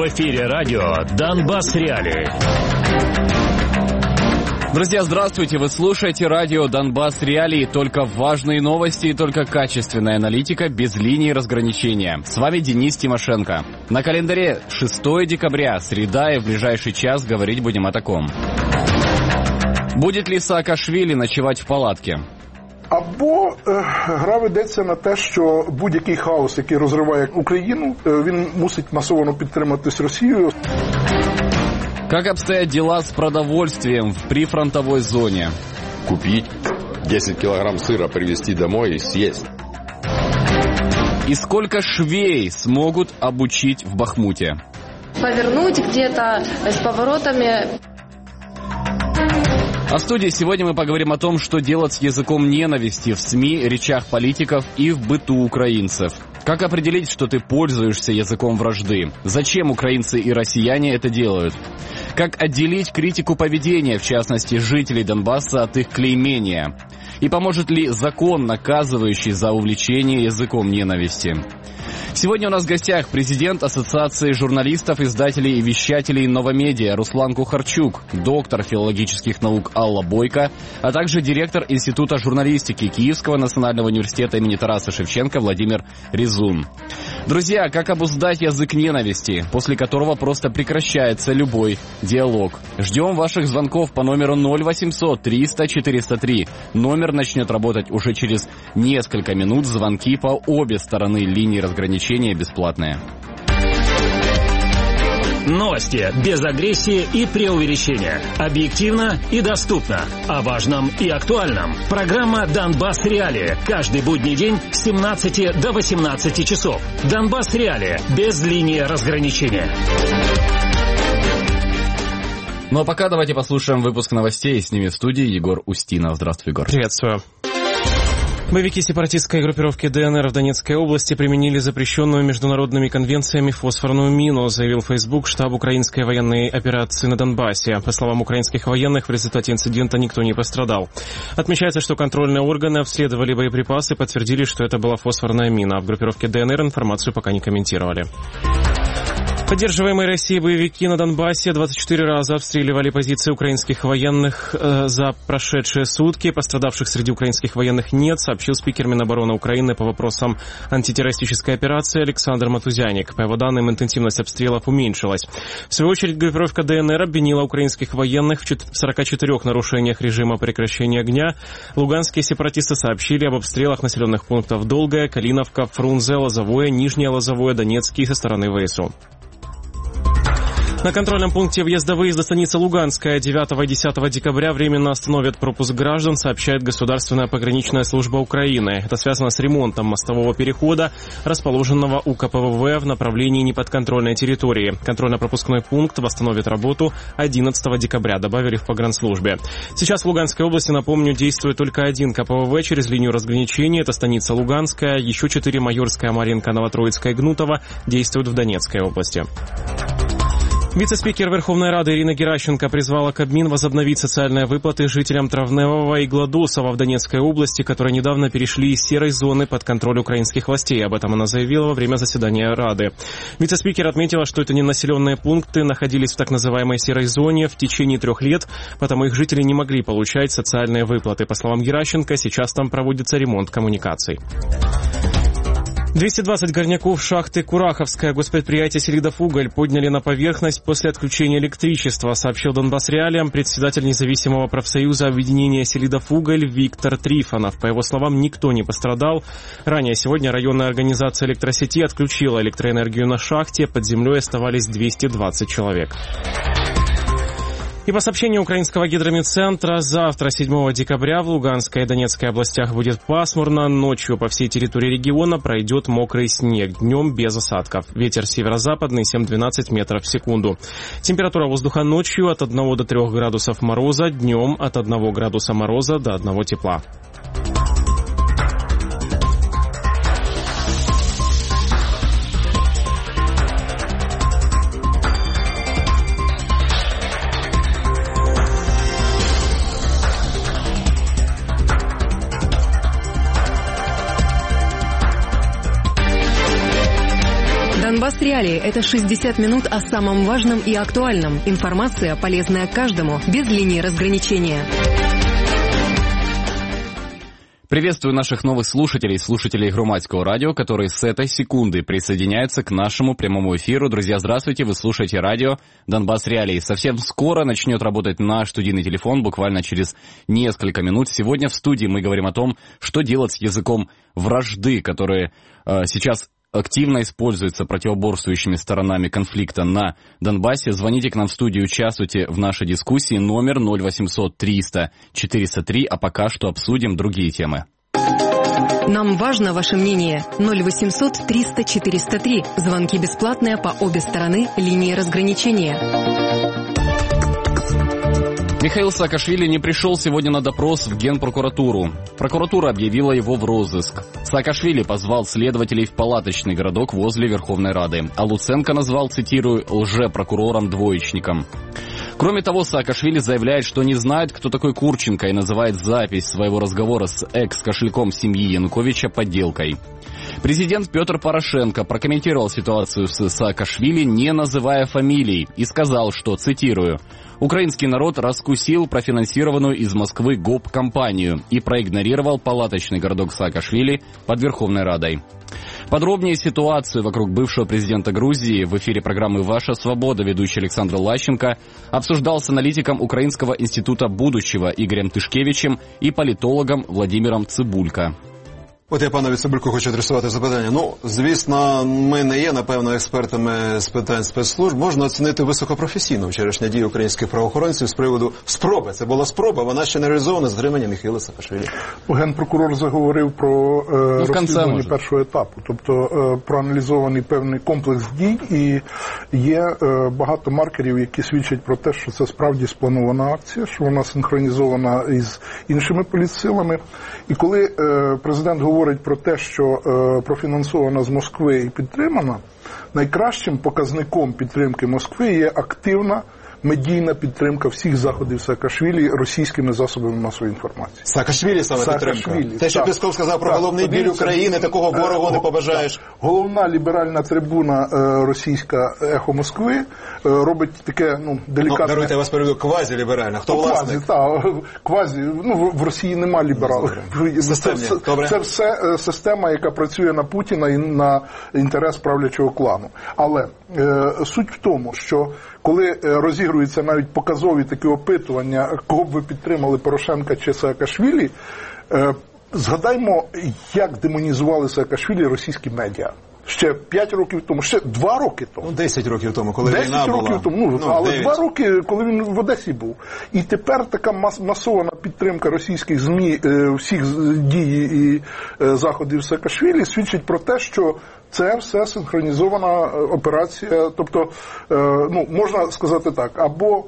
В эфире радио «Донбасс Реалии». Друзья, здравствуйте! Вы слушаете радио «Донбасс Реалии». Только важные новости и только качественная аналитика без линии разграничения. С вами Денис Тимошенко. На календаре 6 декабря, среда, и в ближайший час говорить будем о таком. Будет ли Саакашвили ночевать в палатке? Або гра ведеться на те, що будь-який хаос, який розриває Україну, він мусить масово підтриматись Росією. Как обстоят дела с продовольствием в прифронтовой зоне? Купить 10 килограмм сыра, привезти домой и съесть. И сколько швей смогут обучить в Бахмуте? Повернуть где-то с поворотами. А в студии сегодня мы поговорим о том, что делать с языком ненависти в СМИ, речах политиков и в быту украинцев. Как определить, что ты пользуешься языком вражды? Зачем украинцы и россияне это делают? Как отделить критику поведения, в частности, жителей Донбасса, от их клеймения? И поможет ли закон, наказывающий за увлечение языком ненависти? Сегодня у нас в гостях президент Ассоциации журналистов, издателей и вещателей «Новомедиа» Руслан Кухарчук, доктор филологических наук Алла Бойко, а также директор Института журналистики Киевского национального университета имени Тараса Шевченко Владимир Резун. Друзья, как обуздать язык ненависти, после которого просто прекращается любой диалог? Ждем ваших звонков по номеру 0800 300 403. Номер начнет работать уже через несколько минут. Звонки по обе стороны линии разграничения бесплатные. Новости без агрессии и преувеличения. Объективно и доступно. О важном и актуальном. Программа «Донбасс Реалии». Каждый будний день с 17 до 18 часов. «Донбасс Реалии» без линии разграничения. Ну а пока давайте послушаем выпуск новостей. С ними в студии Егор Устинов. Здравствуй, Егор. Приветствую. Боевики сепаратистской группировки ДНР в Донецкой области применили запрещенную международными конвенциями фосфорную мину, заявил в Facebook штаб украинской военной операции на Донбассе. По словам украинских военных, в результате инцидента никто не пострадал. Отмечается, что контрольные органы обследовали боеприпасы и подтвердили, что это была фосфорная мина. В группировке ДНР информацию пока не комментировали. Поддерживаемые Россией боевики на Донбассе 24 раза обстреливали позиции украинских военных за прошедшие сутки. Пострадавших среди украинских военных нет, сообщил спикер Минобороны Украины по вопросам антитеррористической операции Александр Матузяник. По его данным, интенсивность обстрелов уменьшилась. В свою очередь, группировка ДНР обвинила украинских военных в 44 нарушениях режима прекращения огня. Луганские сепаратисты сообщили об обстрелах населенных пунктов Долгая, Калиновка, Фрунзе, Лозовое, Нижнее Лозовое, Донецкий со стороны ВСУ. На контрольном пункте въезда-выезда станицы Луганская 9 и 10 декабря временно остановят пропуск граждан, сообщает Государственная пограничная служба Украины. Это связано с ремонтом мостового перехода, расположенного у КПВВ в направлении неподконтрольной территории. Контрольно-пропускной пункт восстановит работу 11 декабря, добавили в погранслужбе. Сейчас в Луганской области, напомню, действует только один КПВВ через линию разграничения. Это станица Луганская, еще 4 Майорская, Маринка, Новотроицкая и Гнутова действуют в Донецкой области. Вице-спикер Верховной Рады Ирина Геращенко призвала Кабмин возобновить социальные выплаты жителям Травневого и Гладосова в Донецкой области, которые недавно перешли из серой зоны под контроль украинских властей. Об этом она заявила во время заседания Рады. Вице-спикер отметила, что это ненаселенные пункты находились в так называемой серой зоне в течение 3 лет, потому их жители не могли получать социальные выплаты. По словам Геращенко, сейчас там проводится ремонт коммуникаций. 220 горняков шахты Кураховская госпредприятие «Селидовуголь» подняли на поверхность после отключения электричества, сообщил Донбасс Реалиям председатель независимого профсоюза объединения «Селидовуголь» Виктор Трифонов. По его словам, никто не пострадал. Ранее сегодня районная организация электросети отключила электроэнергию на шахте. Под землей оставались 220 человек. И по сообщению украинского гидрометцентра, завтра, 7 декабря, в Луганской и Донецкой областях будет пасмурно. Ночью по всей территории региона пройдет мокрый снег. Днем без осадков. Ветер северо-западный 7-12 метров в секунду. Температура воздуха ночью от 1 до 3 градусов мороза. Днем от 1 градуса мороза до 1 тепла. Донбасс Реалии – это 60 минут о самом важном и актуальном. Информация, полезная каждому, без линии разграничения. Приветствую наших новых слушателей Громадского радио, которые с этой секунды присоединяются к нашему прямому эфиру. Друзья, здравствуйте, вы слушаете радио «Донбасс Реалии». Совсем скоро начнет работать наш студийный телефон, буквально через несколько минут. Сегодня в студии мы говорим о том, что делать с языком вражды, который сейчас активно используется противоборствующими сторонами конфликта на Донбассе. Звоните к нам в студию, участвуйте в нашей дискуссии. Номер 0800 300 403, а пока что обсудим другие темы. Нам важно ваше мнение. 0800 300 403. Звонки бесплатные по обе стороны линии разграничения. Михаил Саакашвили не пришел сегодня на допрос в Генпрокуратуру. Прокуратура объявила его в розыск. Саакашвили позвал следователей в палаточный городок возле Верховной Рады, а Луценко назвал, цитирую, «лжепрокурором-двоечником». Кроме того, Саакашвили заявляет, что не знает, кто такой Курченко, и называет запись своего разговора с экс-кошельком семьи Януковича подделкой. Президент Петр Порошенко прокомментировал ситуацию с Саакашвили, не называя фамилий, и сказал, что, цитирую, «Украинский народ раскусил профинансированную из Москвы гоп-компанию и проигнорировал палаточный городок Саакашвили под Верховной Радой». Подробнее ситуацию вокруг бывшего президента Грузии в эфире программы «Ваша свобода» ведущий Александр Лащенко обсуждал с аналитиком Украинского института будущего Игорем Тишкевичем и политологом Владимиром Цибулько. От я панові Цибульку хочу адресувати запитання. Ну, звісно, ми не є, напевно, експертами з питань спецслужб. Можна оцінити високопрофесійну вчорашню дію українських правоохоронців з приводу спроби. Це була спроба, вона ще не реалізована з отримання Михайла Саакашвілі. Генпрокурор заговорив про розслідування першого етапу, тобто проаналізований певний комплекс дій, і є багато маркерів, які свідчать про те, що це справді спланована акція, що вона синхронізована із іншими політсилами. І коли президент говорить про те, що профінансована з Москви і підтримана, найкращим показником підтримки Москви є активна медійна підтримка всіх заходів Саакашвілі російськими засобами масової інформації. Саакашвілі саме підтримка? Те, що Песков сказав про головний біль України, такого ворогу не побажаєш. Головна ліберальна трибуна російська «Ехо Москви» робить таке, делікатне... Даруйте, я вас переведу, квазі-ліберальна. Хто власник? Квазі. В Росії нема лібералів. Це все система, яка працює на Путіна і на інтерес правлячого клану. Але суть в тому, що коли розігруються навіть показові такі опитування, кого б ви підтримали, Порошенка чи Саакашвілі, згадаймо, як демонізували Саакашвілі російські медіа. Ще 5 років тому, ще 2 роки тому. 10 років тому, коли війна була. 10 років тому, але 9. 2 роки, коли він в Одесі був. І тепер така масована підтримка російських ЗМІ всіх дій і заходів Саакашвілі свідчить про те, що це все синхронізована операція. Тобто, можна сказати так, або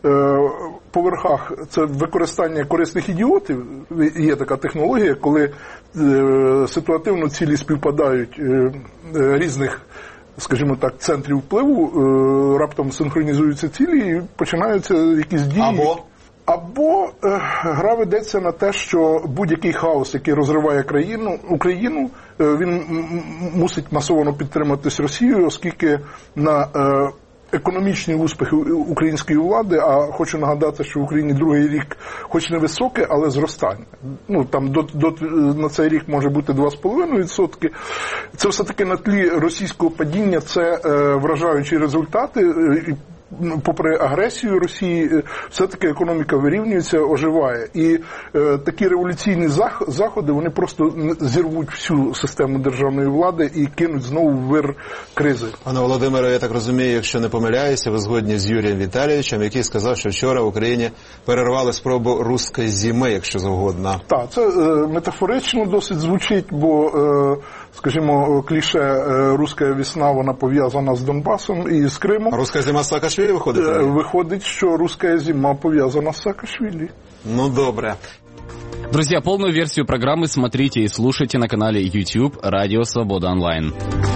по верхах це використання корисних ідіотів, є така технологія, коли ситуативно цілі співпадають різних, скажімо так, центрів впливу, раптом синхронізуються цілі і починаються якісь дії. Або гра ведеться на те, що будь-який хаос, який розриває Україну, він мусить масово підтриматись Росією, оскільки на економічні успіхи української влади, а хочу нагадати, що в Україні другий рік, хоч не високе, але зростання. Там на цей рік може бути 2,5%. Це все-таки на тлі російського падіння, це вражаючі результати. Попри агресію Росії, все-таки економіка вирівнюється, оживає. І такі революційні заходи, вони просто зірвуть всю систему державної влади і кинуть знову в вир кризи. Пане Володимире, я так розумію, якщо не помиляюся, ви згодні з Юрієм Віталійовичем, який сказав, що вчора в Україні перервали спробу руської зими, якщо завгодно. Так, це метафорично досить звучить, бо, скажімо, кліше «руська весна», вона пов'язана з Донбасом і з Кримом. А руська зима з Саакашвілі виходить? Выходит, что русская зима повязана с Саакашвили. Ну, добре. Друзья, полную версию программы смотрите и слушайте на канале YouTube «Радио Свобода Онлайн».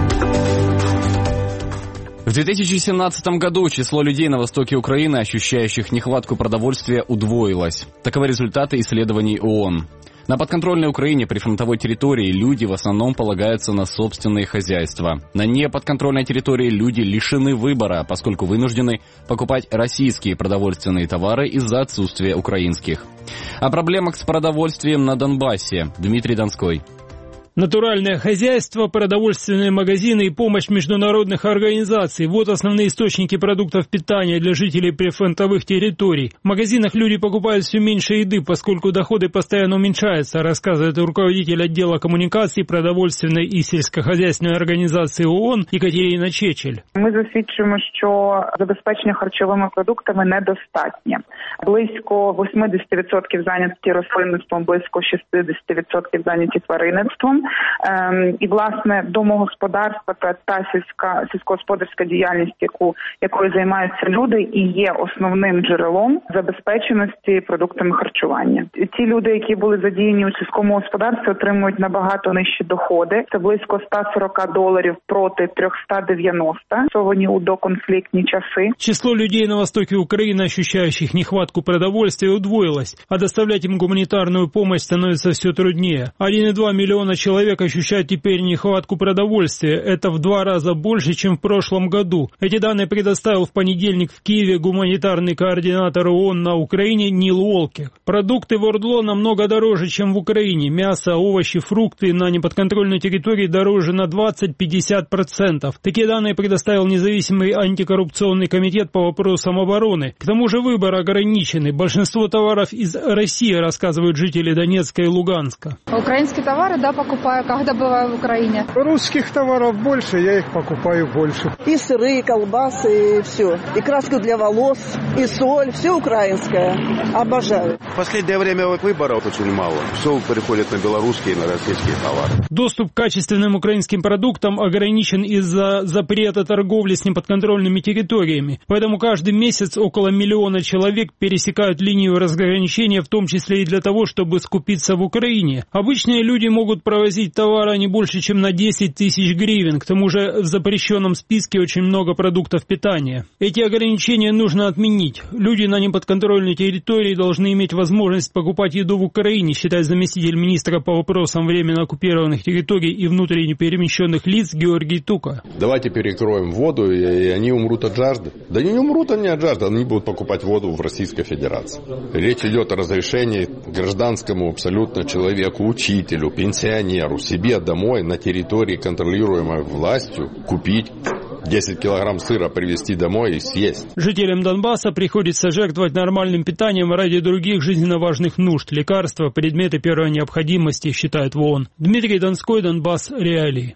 В 2017 году число людей на востоке Украины, ощущающих нехватку продовольствия, удвоилось. Таковы результаты исследований ООН. На подконтрольной Украине прифронтовой территории люди в основном полагаются на собственные хозяйства. На неподконтрольной территории люди лишены выбора, поскольку вынуждены покупать российские продовольственные товары из-за отсутствия украинских. О проблемах с продовольствием на Донбассе. Дмитрий Донской. Натуральное хозяйство, продовольственные магазины и помощь международных организаций – вот основные источники продуктов питания для жителей прифронтовых территорий. В магазинах люди покупают все меньше еды, поскольку доходы постоянно уменьшаются, рассказывает руководитель отдела коммуникаций продовольственной і сільськохозяйственної організації ООН Екатерина Чечель. Ми засвідчуємо, що забезпечення харчовими продуктами недостатнє. Близько 80% зайняті рослинництвом, близько 60% зайняті тваринництвом. І, власне, домогосподарство та сільськогосподарська діяльність, якою займаються люди, і є основним джерелом забезпеченості продуктами харчування. Ті люди, які були задіяні у сільському господарстві, отримують набагато нижчі доходи. Це близько $140 проти 390, сьогодні у доконфліктні часи. Число людей на востоке Украины, ощущающих нехватку продовольствия, удвоилось, а доставлять им гуманитарную помощь становится все труднее. 1,2 миллиона человек ощущают теперь нехватку продовольствия. Это в 2 раза больше, чем в прошлом году. Эти данные предоставил в понедельник в Киеве гуманитарный координатор ООН на Украине Нил Уолкер. Продукты в ОРДЛО намного дороже, чем в Украине. Мясо, овощи, фрукты на неподконтрольной территории дороже на 20-50%. Такие данные предоставил независимый антикоррупционный комитет по вопросам обороны. К тому же выбор ограниченный. Большинство товаров из России, рассказывают жители Донецка и Луганска. Украинские товары, да, покупаю, когда бываю в Украине. Русских товаров больше, я их покупаю больше. И сыры, и колбасы, и все. И краску для волос, и соль, все украинское. Обожаю. В последнее время выборов очень мало. Все переходит на белорусские и на российские товары. Доступ к качественным украинским продуктам ограничен из-за запрета торговли с неподконтрольными территориями. Поэтому каждый месяц около 1 миллиона человек пересекают линию разграничения, в том числе и для того, чтобы скупиться в Украине. Обычные люди могут провозить товары не больше, чем на 10 тысяч гривен. К тому же в запрещенном списке очень много продуктов питания. Эти ограничения нужно отменить. Люди на неподконтрольной территории должны иметь возможность покупать еду в Украине, считает заместитель министра по вопросам временно оккупированных территорий и внутренне перемещенных лиц Георгий Тука. Давайте перекроем воду, и они умрут от жажды. Да не умрут они от жажды, они будут покупать воду в Российской Федерации. Речь идет о разрешении гражданскому абсолютно человеку, учителю, пенсионеру, себе домой на территории, контролируемой властью, купить 10 килограмм сыра, привезти домой и съесть. Жителям Донбасса приходится жертвовать нормальным питанием ради других жизненно важных нужд. Лекарства, предметы первой необходимости, считает ООН. Дмитрий Донской, Донбасс, реалии.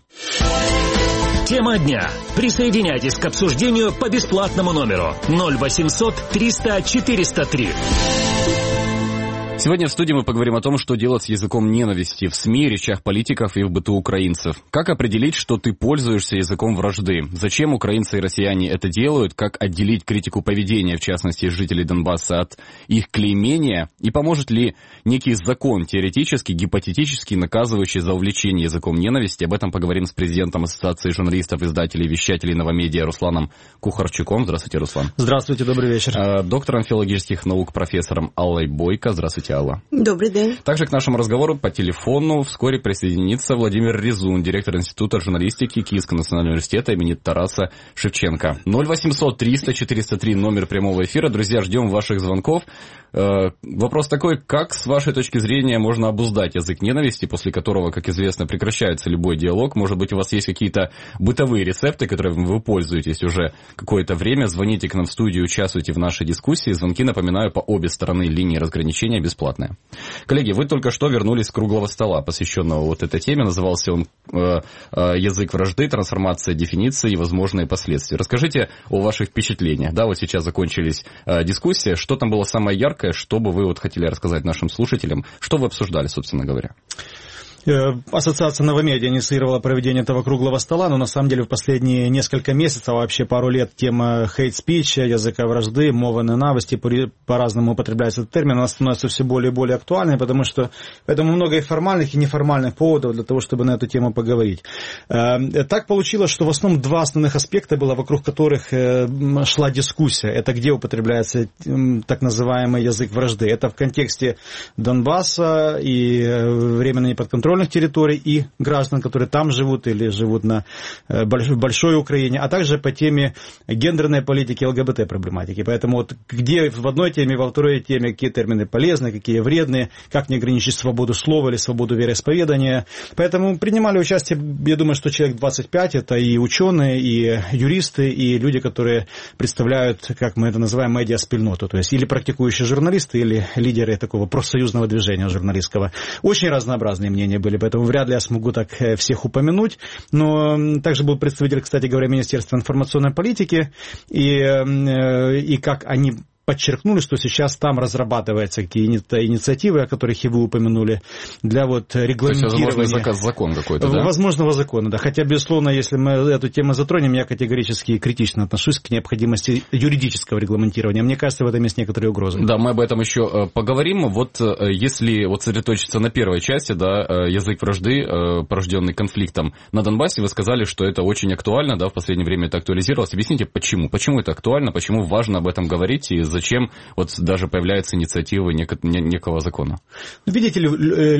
Тема дня. Присоединяйтесь к обсуждению по бесплатному номеру 0800 300 403. Сегодня в студии мы поговорим о том, что делать с языком ненависти в СМИ, речах политиков и в быту украинцев. Как определить, что ты пользуешься языком вражды? Зачем украинцы и россияне это делают? Как отделить критику поведения, в частности, жителей Донбасса, от их клеймения? И поможет ли некий закон, теоретически, гипотетически наказывающий за увлечение языком ненависти? Об этом поговорим с президентом Ассоциации журналистов, издателей и вещателей Новомедиа Русланом Кухарчуком. Здравствуйте, Руслан. Здравствуйте, добрый вечер. Доктором филологических наук, профессором Аллой Бойко. Здравствуйте, Алла. Добрый день. Также к нашему разговору по телефону вскоре присоединится Владимир Резун, директор Института журналистики Киевского национального университета имени Тараса Шевченко. 0800 300 403 номер прямого эфира. Друзья, ждем ваших звонков. Вопрос такой, как с вашей точки зрения можно обуздать язык ненависти, после которого, как известно, прекращается любой диалог? Может быть, у вас есть какие-то бытовые рецепты, которыми вы пользуетесь уже какое-то время? Звоните к нам в студию, участвуйте в нашей дискуссии. Звонки, напоминаю, по обе стороны линии разграничения бесплатные. Коллеги, вы только что вернулись с круглого стола, посвященного вот этой теме. Назывался он «Язык вражды. Трансформация дефиниции и возможные последствия». Расскажите о ваших впечатлениях. Да, вот сейчас закончились дискуссии. Что там было самое яркое? Что бы вы вот хотели рассказать нашим слушателям? Что вы обсуждали, собственно говоря? Ассоциация «Новомедиа» инициировала проведение этого круглого стола, но на самом деле в последние несколько месяцев, а вообще пару лет, тема хейт-спича, языка вражды, мова ненависти, по-разному употребляется этот термин, она становится все более и более актуальной, потому что поэтому много и формальных, и неформальных поводов для того, чтобы на эту тему поговорить. Так получилось, что в основном два основных аспекта было, вокруг которых шла дискуссия. Это где употребляется так называемый язык вражды. Это в контексте Донбасса и временно неподконтрольных территорий, и граждан, которые там живут или живут на большой Украине, а также по теме гендерной политики, ЛГБТ-проблематики. Поэтому вот где в одной теме, во второй теме, какие термины полезны, какие вредные, как не ограничить свободу слова или свободу вероисповедания. Поэтому принимали участие, я думаю, что человек 25, это и ученые, и юристы, и люди, которые представляют, как мы это называем, медиаспільноту, то есть или практикующие журналисты, или лидеры такого профсоюзного движения журналистского. Очень разнообразные мнения были, поэтому вряд ли я смогу так всех упомянуть, но также был представитель, кстати говоря, Министерства информационной политики, и как они подчеркнули, что сейчас там разрабатываются какие-то инициативы, о которых и вы упомянули, для вот регламентирования. То есть, возможно, закон какой-то, да? Возможного закона, да. Хотя, безусловно, если мы эту тему затронем, я категорически критично отношусь к необходимости юридического регламентирования. Мне кажется, в этом есть некоторые угрозы. Да, мы об этом еще поговорим. Вот если вот сосредоточиться на первой части, да, язык вражды, порожденный конфликтом на Донбассе, вы сказали, что это очень актуально, да, в последнее время это актуализировалось. Объясните, почему? Почему это актуально? Почему важно об этом говорить? И зачем вот даже появляются инициативы некого закона? Видите ли,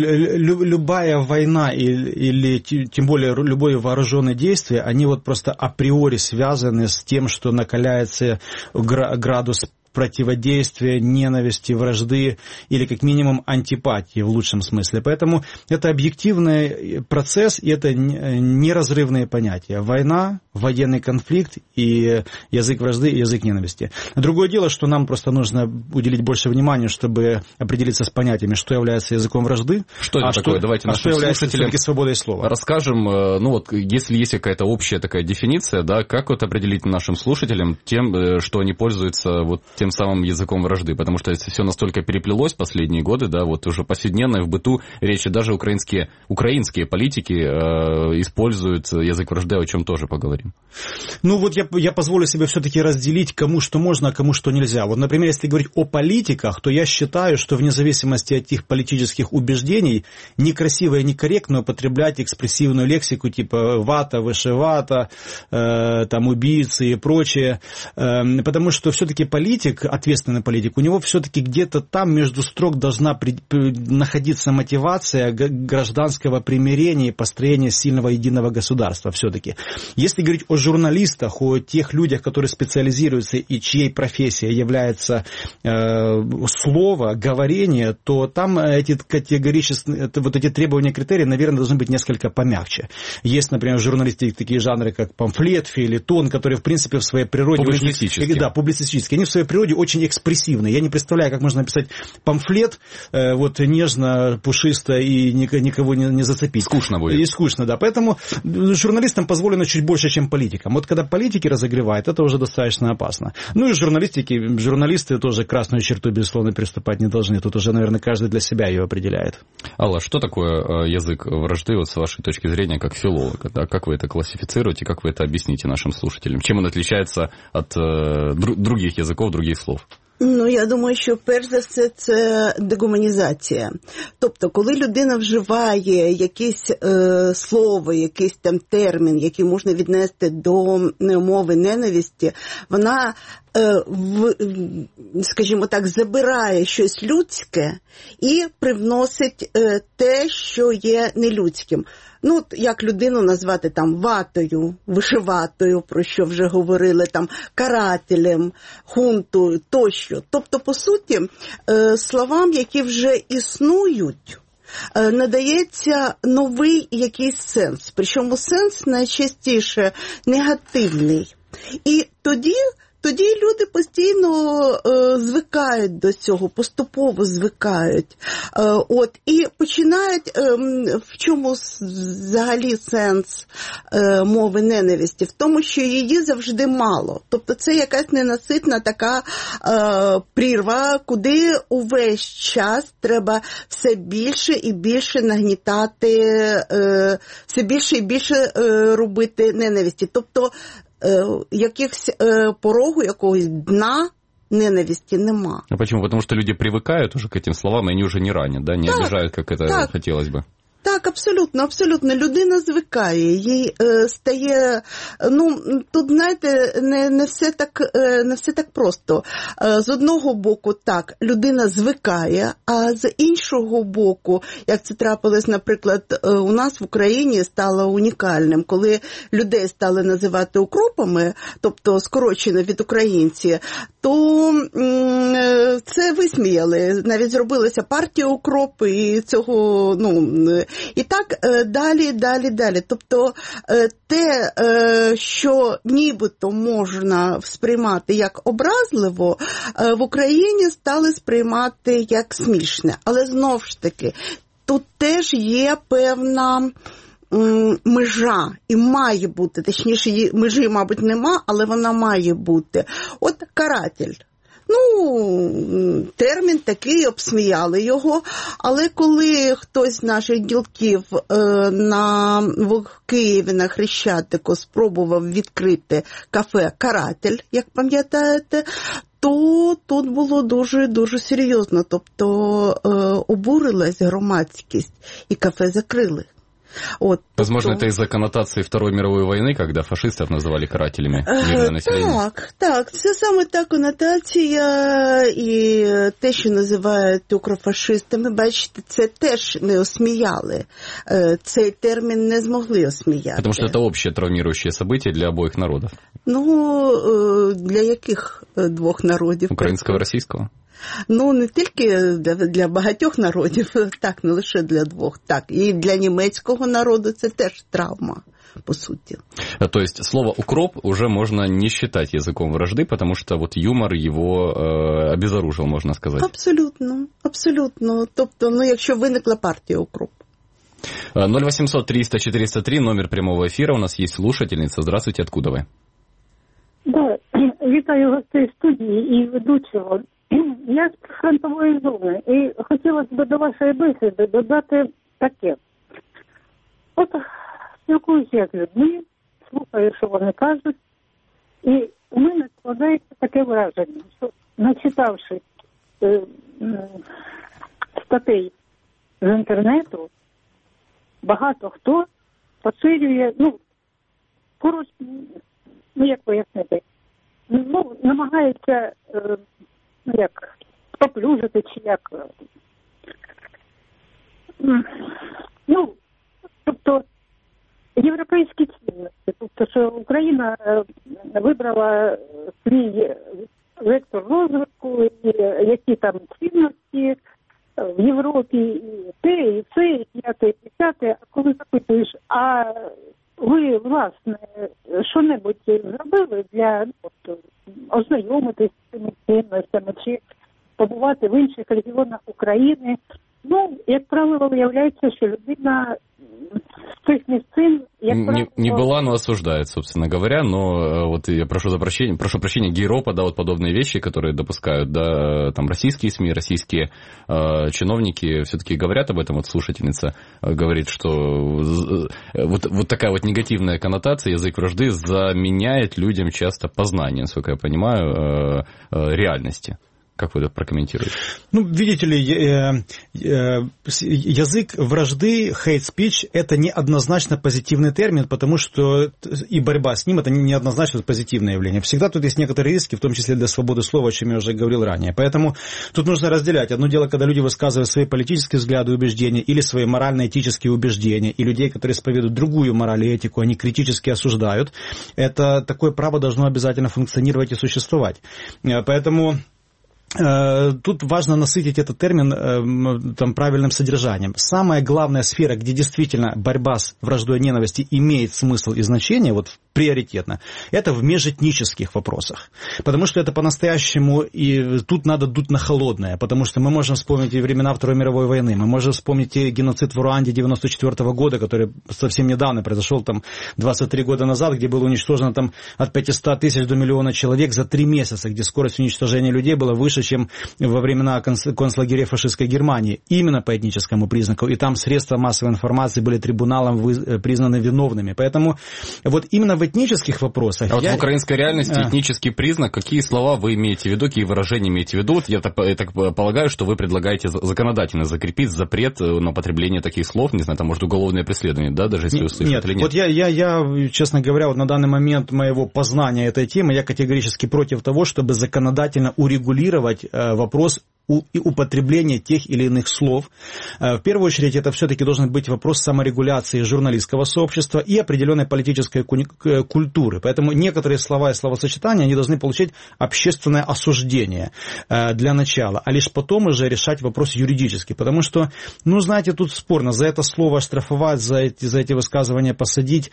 любая война или тем более любое вооруженное действие, они вот просто априори связаны с тем, что накаляется градус противодействия, ненависти, вражды или как минимум антипатии в лучшем смысле. Поэтому это объективный процесс и это неразрывные понятия. Война, военный конфликт и язык вражды и язык ненависти. Другое дело, что нам просто нужно уделить больше внимания, чтобы определиться с понятиями, что является языком вражды, что это такое? Давайте что является все-таки свободой слова. Расскажем, ну вот, если есть какая-то общая такая дефиниция, да, как вот определить нашим слушателям тем, что они пользуются вот тем самым языком вражды, потому что это все настолько переплелось последние годы, да, вот уже повседневно в быту речи, даже украинские политики используют язык вражды, о чем тоже поговорим. Ну вот я позволю себе все-таки разделить, кому что можно, а кому что нельзя. Вот, например, если говорить о политиках, то я считаю, что вне зависимости от их политических убеждений некрасиво и некорректно употреблять экспрессивную лексику типа вата, вышивата, там убийцы и прочее, потому что все-таки политик, ответственный политик, у него все-таки где-то там между строк должна находиться мотивация гражданского примирения и построения сильного единого государства все-таки. Если говорить о журналистах, о тех людях, которые специализируются и чьей профессия является слово, говорение, то там эти категорические, вот эти требования, критерии, наверное, должны быть несколько помягче. Есть, например, в журналистике такие жанры, как памфлет, фейлетон, которые, в принципе, в своей природе... Публицистические. Да, публицистические. Они в своей природе очень экспрессивные. Я не представляю, как можно написать памфлет вот нежно, пушисто и никого не зацепить. Скучно будет. И скучно, да. Поэтому журналистам позволено чуть больше, чем политикам. Вот когда политики разогревают, это уже достаточно опасно. Ну и журналисты тоже красную черту, безусловно, переступать не должны. Тут уже, наверное, каждый для себя ее определяет. Алла, что такое язык вражды, вот с вашей точки зрения, как филолога? Да? Как вы это классифицируете, как вы это объясните нашим слушателям? Чем он отличается от других язиков, других слов? Ну, я думаю, що перш за все це дегуманізація. Тобто, коли людина вживає якесь слово, якийсь там термін, який можна віднести до мови ненависті, вона, скажімо так, забирає щось людське і привносить те, що є нелюдським. Ну, як людину назвати там ватою, вишиватою, про що вже говорили, там карателем, хунтою, тощо. Тобто, по суті, словам, які вже існують, надається новий якийсь сенс. Причому сенс найчастіше негативний. І тоді тоді люди постійно звикають до цього, поступово звикають. І починають, в чому взагалі сенс мови ненависті? В тому, що її завжди мало. Тобто це якась ненаситна така прірва, куди увесь час треба все більше і більше нагнітати, все більше і більше робити ненависті. Тобто якихось порогу, якогось дна ненависти нема. А почему? Потому что люди привыкают уже к этим словам, и они уже не ранят, да? Не обижают, как это хотелось бы. Так, абсолютно, абсолютно. Людина звикає, їй стає, тут, знаєте, не все так просто. З одного боку, так, людина звикає, а з іншого боку, як це трапилось, наприклад, у нас в Україні стало унікальним, коли людей стали називати укропами, тобто скорочено від українці, то це висміяли. Навіть зробилася партія укроп, і цього, і так далі. Тобто те, що нібито можна сприймати як образливо, в Україні стали сприймати як смішне. Але знову ж таки, тут теж є певна межа, і має бути, точніше, межі, мабуть, нема, але вона має бути. От каратель. Термін такий, обсміяли його, але коли хтось з наших ділків в Києві на Хрещатику спробував відкрити кафе «Каратель», як пам'ятаєте, то тут було дуже серйозно, тобто обурилась громадськість і кафе закрили. Возможно, это из-за коннотации Второй мировой войны, когда фашистов называли карателями мирного населения? Так, це саме та коннотація, і те, що називають укрофашистами, бачите, це теж не осміяли. Цей термін не змогли осміяти. Потому что это общее травмирующее событие для обоих народов. Для яких двох народів? Українського і російського? Не тільки для багатьох народів, так, не лише для двох, так, і для німецького народу це теж травма, по суті. То есть слово «укроп» уже можно не считать языком вражды, потому что вот юмор его обезоружил, можно сказать. Абсолютно. Тобто, якщо виникла партія «Укроп». 0800-300-403, номер прямого эфира, у нас есть слушательница. Здравствуйте, откуда вы? Да, вітаю гостей студії і ведучого. Я з фронтової зони, і хотілося б до вашої бесіди додати таке. От спілкуюся з людьми, слухаю, що вони кажуть, і у мене складається таке враження, що, начитавши статей з інтернету, багато хто поширює, як пояснити, намагається поплюжити, чи як. Тобто, європейські цінності. Тобто, що Україна вибрала свій вектор розвитку, і які там цінності в Європі, і те, і це, і п'яте, і десяте. А коли запитуєш, а ви, власне, що-небудь зробили для ознайомитись з цими цінностями, чи побувати в інших регіонах України? Як правило, виявляється, що людина з цих місцин... Не была, но осуждает, собственно говоря, но вот я прошу прощения, Гейропа, да, вот подобные вещи, которые допускают, да, там российские СМИ, российские чиновники все-таки говорят об этом, вот слушательница говорит, что вот такая вот негативная коннотация, язык вражды заменяет людям часто познание, насколько я понимаю, реальности. Как вы это прокомментируете? Видите ли, язык вражды, hate speech, это неоднозначно позитивный термин, потому что и борьба с ним, это неоднозначно позитивное явление. Всегда тут есть некоторые риски, в том числе для свободы слова, о чем я уже говорил ранее. Поэтому тут нужно разделять. Одно дело, когда люди высказывают свои политические взгляды и убеждения, или свои морально-этические убеждения, и людей, которые исповедуют другую мораль и этику, они критически осуждают. Это такое право должно обязательно функционировать и существовать. Поэтому... Тут важно насытить этот термин правильным содержанием. Самая главная сфера, где действительно борьба с враждой ненависти имеет смысл и значение, приоритетно, это в межэтнических вопросах. Потому что это по-настоящему, и тут надо дуть на холодное, потому что мы можем вспомнить и времена Второй мировой войны, мы можем вспомнить и геноцид в Руанде 1994 года, который совсем недавно произошел, 23 года назад, где было уничтожено от 500 тысяч до миллиона человек за 3 месяца, где скорость уничтожения людей была выше, чем во времена концлагерей фашистской Германии, именно по этническому признаку. И там средства массовой информации были трибуналом признаны виновными. Поэтому именно в этнических вопросах... А в украинской реальности этнический признак, какие слова вы имеете в виду, какие выражения имеете в виду? Я так полагаю, что вы предлагаете законодательно закрепить запрет на употребление таких слов, не знаю, может уголовное преследование, да, даже если услышат или нет? Я, честно говоря, на данный момент моего познания этой темы, я категорически против того, чтобы законодательно урегулировать вопрос и употребление тех или иных слов. В первую очередь, это все-таки должен быть вопрос саморегуляции журналистского сообщества и определенной политической культуры. Поэтому некоторые слова и словосочетания, они должны получить общественное осуждение для начала, а лишь потом уже решать вопрос юридически. Потому что, знаете, тут спорно, за это слово оштрафовать, за эти высказывания посадить.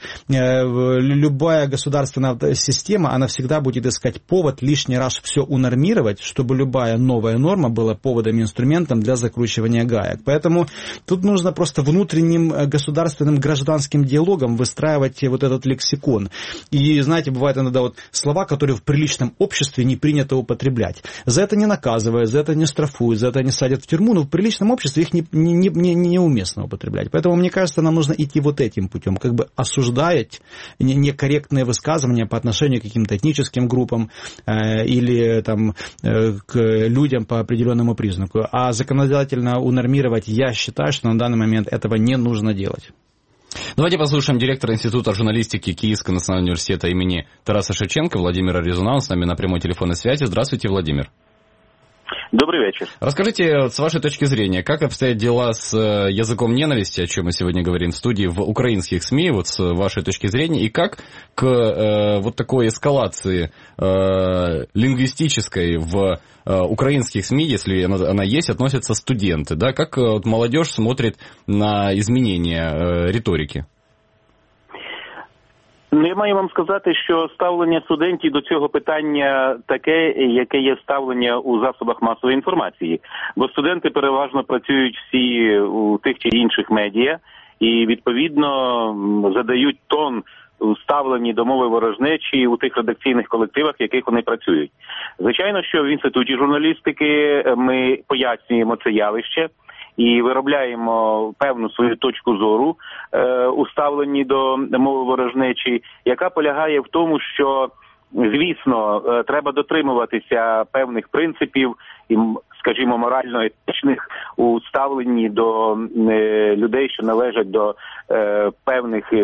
Любая государственная система, она всегда будет искать повод лишний раз все унормировать, чтобы любая новая норма была поводом и инструментом для закручивания гаек. Поэтому тут нужно просто внутренним государственным гражданским диалогом выстраивать этот лексикон. И, знаете, бывают иногда слова, которые в приличном обществе не принято употреблять. За это не наказывают, за это не штрафуют, за это не садят в тюрьму, но в приличном обществе их неуместно употреблять. Поэтому, мне кажется, нам нужно идти этим путем, осуждать некорректные высказывания по отношению к каким-то этническим группам или к людям по определенному признаку. А законодательно унормировать, я считаю, что на данный момент этого не нужно делать. Давайте послушаем директора Института журналистики Киевского национального университета имени Тараса Шевченко Владимира Резуна. Он с нами на прямой телефонной связи. Здравствуйте, Владимир. Добрый вечер. Расскажите, с вашей точки зрения, как обстоят дела с языком ненависти, о чем мы сегодня говорим в студии, в украинских СМИ, с вашей точки зрения, и как к такой эскалации лингвистической в украинских СМИ, если она есть, относятся студенты, да? Как молодежь смотрит на изменения риторики? Я маю вам сказати, що ставлення студентів до цього питання таке, яке є ставлення у засобах масової інформації. Бо студенти переважно працюють всі у тих чи інших медіа і, відповідно, задають тон у ставленні до мови ворожнечі у тих редакційних колективах, в яких вони працюють. Звичайно, що в Інституті журналістики ми пояснюємо це явище і виробляємо певну свою точку зору у ставленні до мови ворожнечі, яка полягає в тому, що, звісно, треба дотримуватися певних принципів, скажімо, морально-етичних у ставленні до людей, що належать до певних,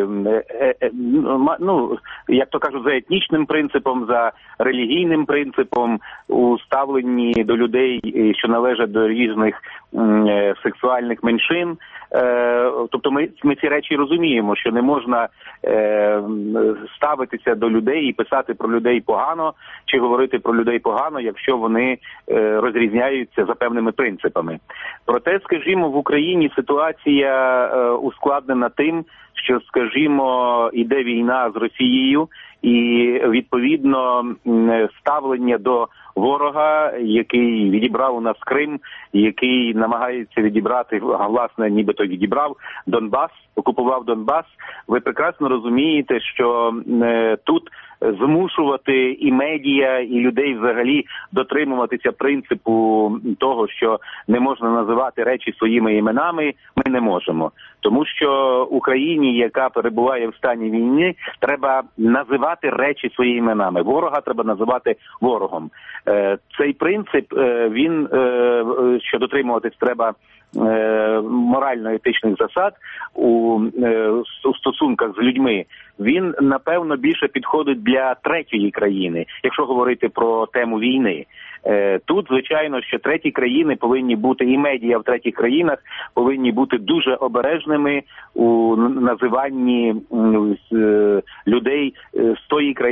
як то кажуть, за етнічним принципом, за релігійним принципом, у ставленні до людей, що належать до різних сексуальних меншин. Тобто ми ці речі розуміємо, що не можна ставитися до людей і писати про людей погано, чи говорити про людей погано, якщо вони розрізняються за певними принципами. Проте, скажімо, в Україні ситуація ускладнена тим, що, скажімо, іде війна з Росією, і, відповідно, ставлення до ворога, який відібрав у нас Крим, який намагається відібрати, власне, нібито відібрав Донбас, окупував Донбас, ви прекрасно розумієте, що тут змушувати і медіа, і людей взагалі дотримуватися принципу того, що не можна називати речі своїми іменами, ми не можемо. Тому що Україні, яка перебуває в стані війни, треба називати речі своїми іменами. Ворога треба називати ворогом. Цей принцип, він, що дотримуватись треба морально-етичних засад у стосунках з людьми, він, напевно, більше підходить для третьої країни, якщо говорити про тему війни. Тут, звичайно, що треті країни повинні бути, і медіа в третіх країнах повинні бути дуже обережними у називанні людей з тої країни чи з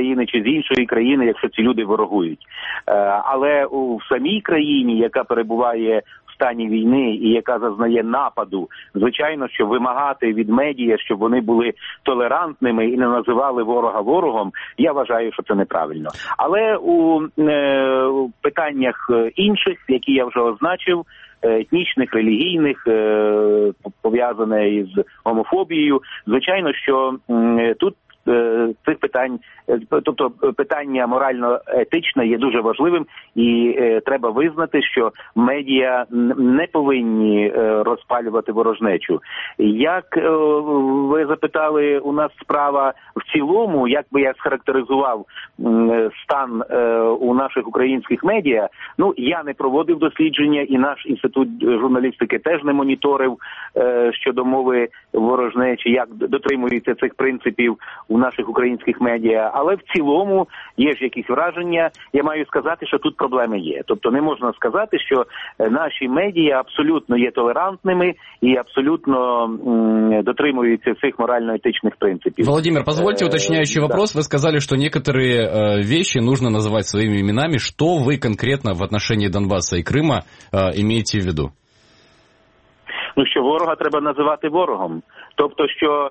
з іншої країни, якщо ці люди ворогують. Але в самій країні, яка перебуває в стані війни і яка зазнає нападу, звичайно, що вимагати від медіа, щоб вони були толерантними і не називали ворога ворогом, я вважаю, що це неправильно. Але у питаннях інших, які я вже означив, етнічних, релігійних, пов'язане із гомофобією, звичайно, що тут цих питань, тобто питання морально-етичне є дуже важливим, і треба визнати, що медіа не повинні розпалювати ворожнечу. Як ви запитали, у нас справа в цілому, як би я схарактеризував стан у наших українських медіа, ну, я не проводив дослідження, і наш інститут журналістики теж не моніторив щодо мови ворожнечі, як дотримуються цих принципів у наших українських медіа, але в цілому є ж якісь враження. Я маю сказати, що тут проблеми є. Тобто не можна сказати, що наші медіа абсолютно є толерантними і абсолютно дотримуються всіх морально-этичных принципов. Владимир, позвольте уточняющий вопрос. Вы сказали, что некоторые вещи нужно называть своими именами. Что вы конкретно в отношении Донбасса и Крыма имеете в виду? Ну, що ворога треба називати ворогом. Тобто, що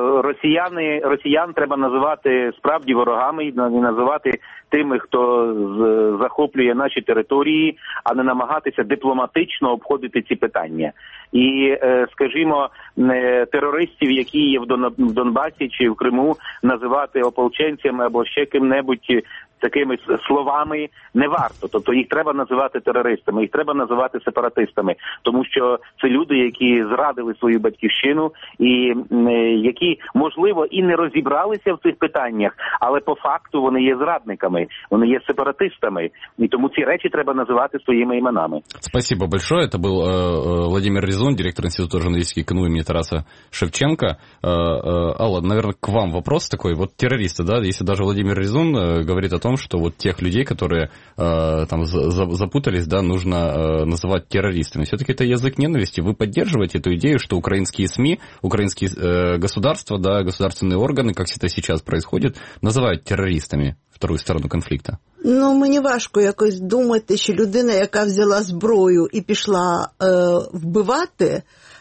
росіян треба називати справді ворогами і називати тими, хто захоплює наші території, а не намагатися дипломатично обходити ці питання. І, скажімо, терористів, які є в Донбасі чи в Криму, називати ополченцями або ще ким-небудь такими словами не варто. Тобто їх треба називати терористами, їх треба називати сепаратистами, тому що це люди, які зрадили свою батьківщину і які, можливо, і не розібралися в цих питаннях, але по факту вони є зрадниками, вони є сепаратистами, і тому ці речі треба називати своїми іменами. Спасибо большое. Это был Владимир Резун, директор Института журналистики КНУ имени Тараса Шевченко. Алла, наверное, к вам вопрос такой. Вот террористы, да, если даже Владимир Резун говорит о том, что вот тех людей, которые там запутались, да, нужно называть террористами. Все-таки это язык ненависти. Вы поддерживаете эту идею, что украинские СМИ, украинские государства, да, государственные органы, как это сейчас происходит, называют террористами вторую сторону конфлікту? Ну, мені важко якось думати, що людина, яка взяла зброю і пішла вбивати,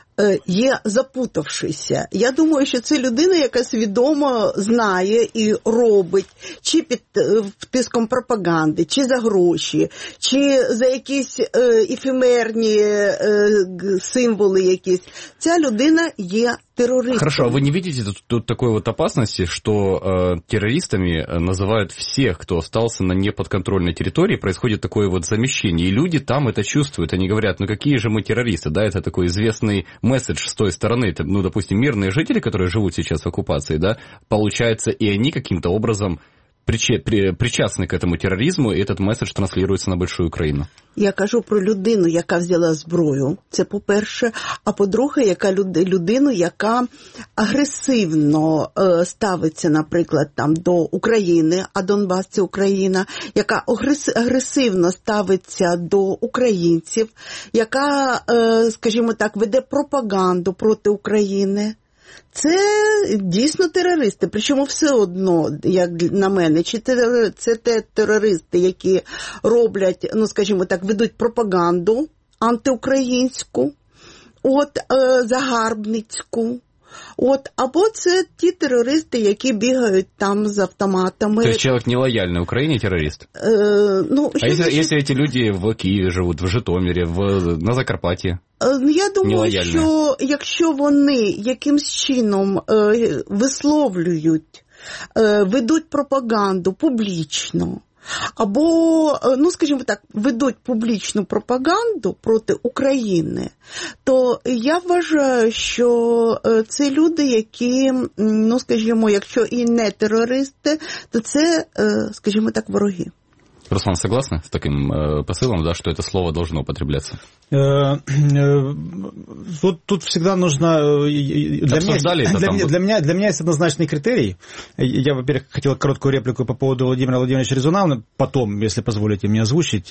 є запутавшися. Я думаю, що це людина, яка свідомо знає і робить, чи під тиском пропаганди, чи за гроші, чи за якісь ефемерні символи якісь. Ця людина є террористом. Хорошо, а вы не видите тут такой вот опасности, что террористами называют всех, кто остался на неподконтрольной территории, происходит такое вот замещение, и люди там это чувствуют, они говорят, ну какие же мы террористы, да, это такой известный месседж с той стороны, это, ну, допустим, мирные жители, которые живут сейчас в оккупации, да, получается, и они каким-то образом причастны к этому терроризму, и этот месседж транслируется на большую Україну. Я кажу про людину, яка взяла зброю, це по-перше, а по-друге, яка людину, яка агресивно ставиться, наприклад, там до України, а Донбас – це Україна, яка агресивно ставиться до українців, яка, скажімо так, веде пропаганду проти України. Це дійсно терористи, причому все одно, як на мене, чи це терористи, які роблять, ну, скажімо так, ведуть пропаганду антиукраїнську, загарбницьку, або це ті терористи, які бігають там з автоматами. То есть человек нелояльный Украине террорист? Если эти люди в Києві живуть, в Житомирі, на Закарпатті? Я думаю, що якщо вони якимсь чином висловлюють, ведуть пропаганду публічно, або, ну, скажімо так, ведуть публічну пропаганду проти України, то я вважаю, що це люди, які, ну, скажімо, якщо і не терористи, то це, скажімо так, вороги. Руслан, согласны с таким посылом, да, что это слово должно употребляться? Тут всегда нужно... Для меня есть однозначный критерий. Я, во-первых, хотел короткую реплику по поводу Владимира Владимировича Резунова, потом, если позволите мне озвучить,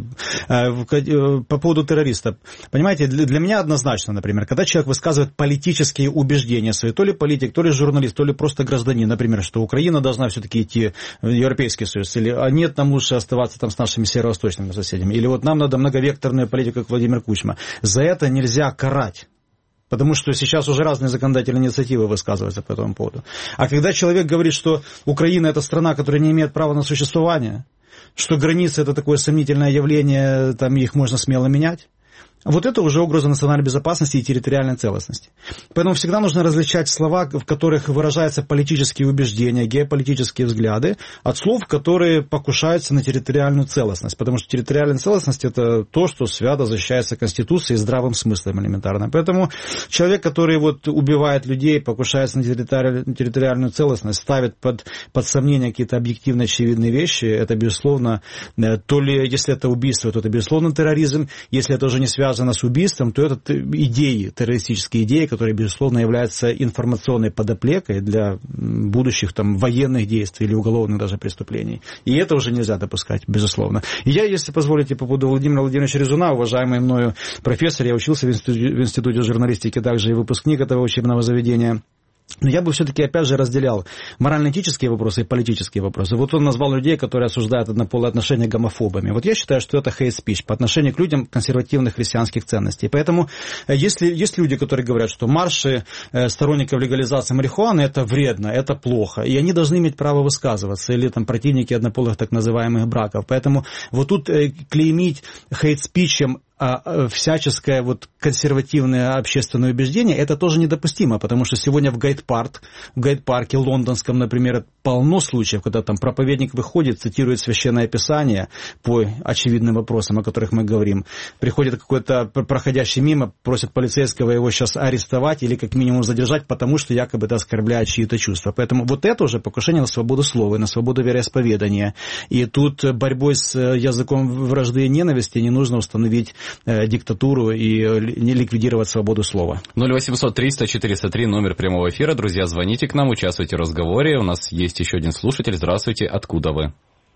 по поводу террориста. Понимаете, для меня однозначно, например, когда человек высказывает политические убеждения свои, то ли политик, то ли журналист, то ли просто гражданин, например, что Украина должна все-таки идти в Европейский Союз, или нет, нам лучше оставаться там с нашими северо-восточными соседями, или вот нам надо многовекторную политику, как Владимир Кучма. За это нельзя карать. Потому что сейчас уже разные законодательные инициативы высказываются по этому поводу. А когда человек говорит, что Украина – это страна, которая не имеет права на существование, что границы – это такое сомнительное явление, там их можно смело менять, вот это уже угроза национальной безопасности и территориальной целостности. Поэтому всегда нужно различать слова, в которых выражаются политические убеждения, геополитические взгляды, от слов, которые покушаются на территориальную целостность. Потому что территориальная целостность – это то, что свято защищается Конституцией и здравым смыслом элементарно. Поэтому человек, который вот убивает людей, покушается на территориальную целостность, ставит под сомнение какие-то объективно очевидные вещи, это, безусловно, то ли, если это убийство, то это, безусловно, терроризм. Если это уже не связано с убийством, то это идеи, террористические идеи, которые, безусловно, являются информационной подоплекой для будущих там военных действий или уголовных даже преступлений. И это уже нельзя допускать, безусловно. И я, если позволите, по поводу Владимира Владимировича Резуна, уважаемый мною профессор, я учился в институте журналистики, также и выпускник этого учебного заведения. Но я бы все-таки, опять же, разделял морально-этические вопросы и политические вопросы. Вот он назвал людей, которые осуждают однополые отношения, гомофобами. Вот я считаю, что это hate speech по отношению к людям консервативных христианских ценностей. Поэтому есть люди, которые говорят, что марши сторонников легализации марихуаны – это вредно, это плохо, и они должны иметь право высказываться, или там противники однополых так называемых браков. Поэтому вот тут клеймить hate speech'ем всяческое вот консервативное общественное убеждение, это тоже недопустимо, потому что сегодня в Гайд-парке лондонском, например, полно случаев, когда там проповедник выходит, цитирует Священное Писание по очевидным вопросам, о которых мы говорим. Приходит какой-то проходящий мимо, просит полицейского его сейчас арестовать или как минимум задержать, потому что якобы это оскорбляет чьи-то чувства. Поэтому вот это уже покушение на свободу слова и на свободу вероисповедания. И тут борьбой с языком вражды и ненависти не нужно установить диктатуру и не ликвидировать свободу слова. 0800-300-403, номер прямого эфира. Друзья, звоните к нам, участвуйте в разговоре. У нас есть еще один слушатель. Здравствуйте. Откуда вы?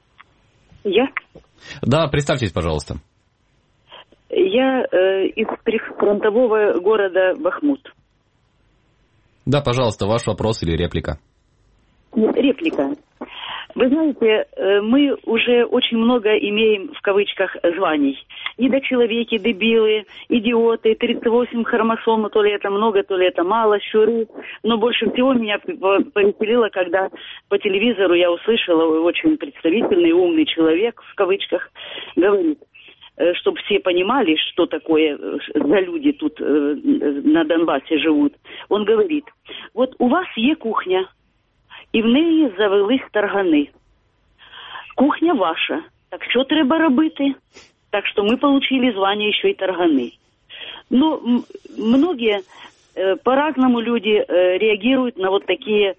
Я? Да, представьтесь, пожалуйста. Я из прифронтового города Бахмут. Да, пожалуйста, ваш вопрос или реплика? Реплика. Вы знаете, мы уже очень много имеем, в кавычках, званий. Недочеловеки, дебилы, идиоты, 38 хромосом, то ли это много, то ли это мало, щуры. Но больше всего меня повеселило, когда по телевизору я услышала, очень представительный, умный человек, в кавычках, говорит, чтобы все понимали, что такое за люди тут на Донбассе живут. Он говорит, вот у вас є кухня, і в неї завелись таргани. Кухня ваша, так що треба робити? Так что мы получили звание еще и тарганы. Но многие по-разному люди реагируют на вот такие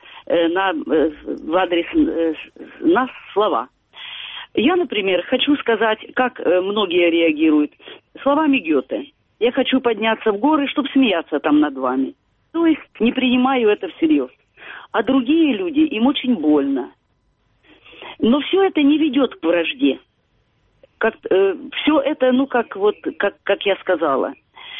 в адрес нас слова. Я, например, хочу сказать, как многие реагируют. Словами Гёте. Я хочу подняться в горы, чтобы смеяться там над вами. То есть не принимаю это всерьез. А другие люди, им очень больно. Но все это не ведет к вражде. Все это, как я сказала.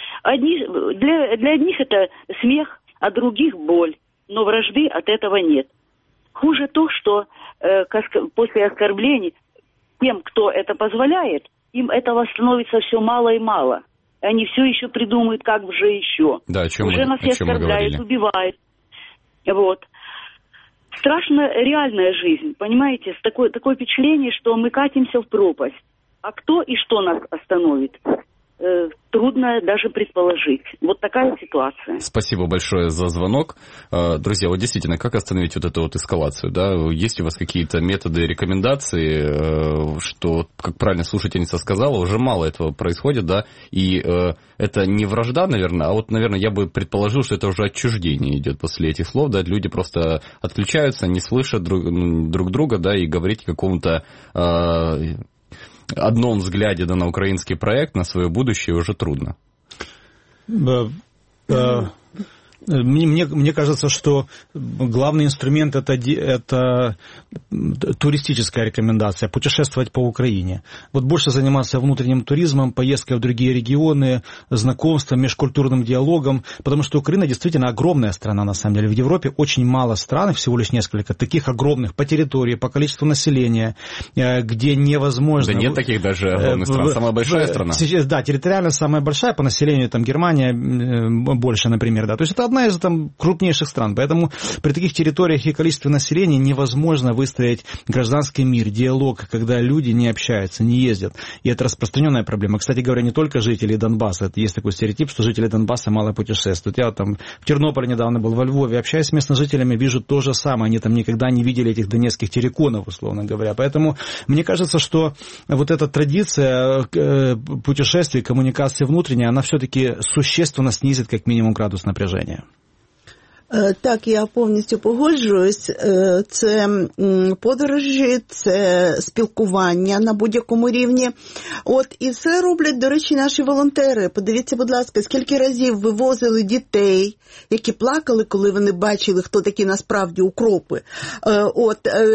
Для одних это смех, а других боль. Но вражды от этого нет. Хуже то, что после оскорблений тем, кто это позволяет, им этого становится все мало и мало. Они все еще придумают, как же еще. Да, уже нас и оскорбляют, убивают. Вот. Страшно реальная жизнь, понимаете, такое впечатление, что мы катимся в пропасть. А кто и что нас остановит? Трудно даже предположить. Вот такая ситуация. Спасибо большое за звонок. Друзья, вот действительно, как остановить вот эту вот эскалацию? Да? Есть у вас какие-то методы, рекомендации, что, как правильно слушательница сказала, уже мало этого происходит, да, и это не вражда, наверное, а вот, наверное, я бы предположил, что это уже отчуждение идет после этих слов, да, люди просто отключаются, не слышат друг друга, да, и говорить какому-то одном взгляде на украинский проект, на свое будущее уже трудно? Мне кажется, что главный инструмент это туристическая рекомендация, путешествовать по Украине. Вот больше заниматься внутренним туризмом, поездкой в другие регионы, знакомством, межкультурным диалогом, потому что Украина действительно огромная страна, на самом деле. В Европе очень мало стран, всего лишь несколько, таких огромных по территории, по количеству населения, где невозможно... Да нет таких даже огромных стран, самая большая страна. Да, территориально самая большая, по населению там Германия больше, например, да. То есть это одна из там крупнейших стран, поэтому при таких территориях и количестве населения невозможно выстроить гражданский мир, диалог, когда люди не общаются, не ездят. И это распространенная проблема. Кстати говоря, не только жители Донбасса, это есть такой стереотип, что жители Донбасса мало путешествуют. Я там в Тернополе недавно был, во Львове, общаясь с местными жителями, вижу то же самое. Они там никогда не видели этих донецких терриконов, условно говоря. Поэтому мне кажется, что вот эта традиция путешествий, коммуникации внутренней, она все-таки существенно снизит как минимум градус напряжения. Так, я повністю погоджуюсь. Це подорожі, це спілкування на будь-якому рівні. От, і це роблять, до речі, наші волонтери. Подивіться, будь ласка, скільки разів вивозили дітей, які плакали, коли вони бачили, хто такі насправді укропи. От,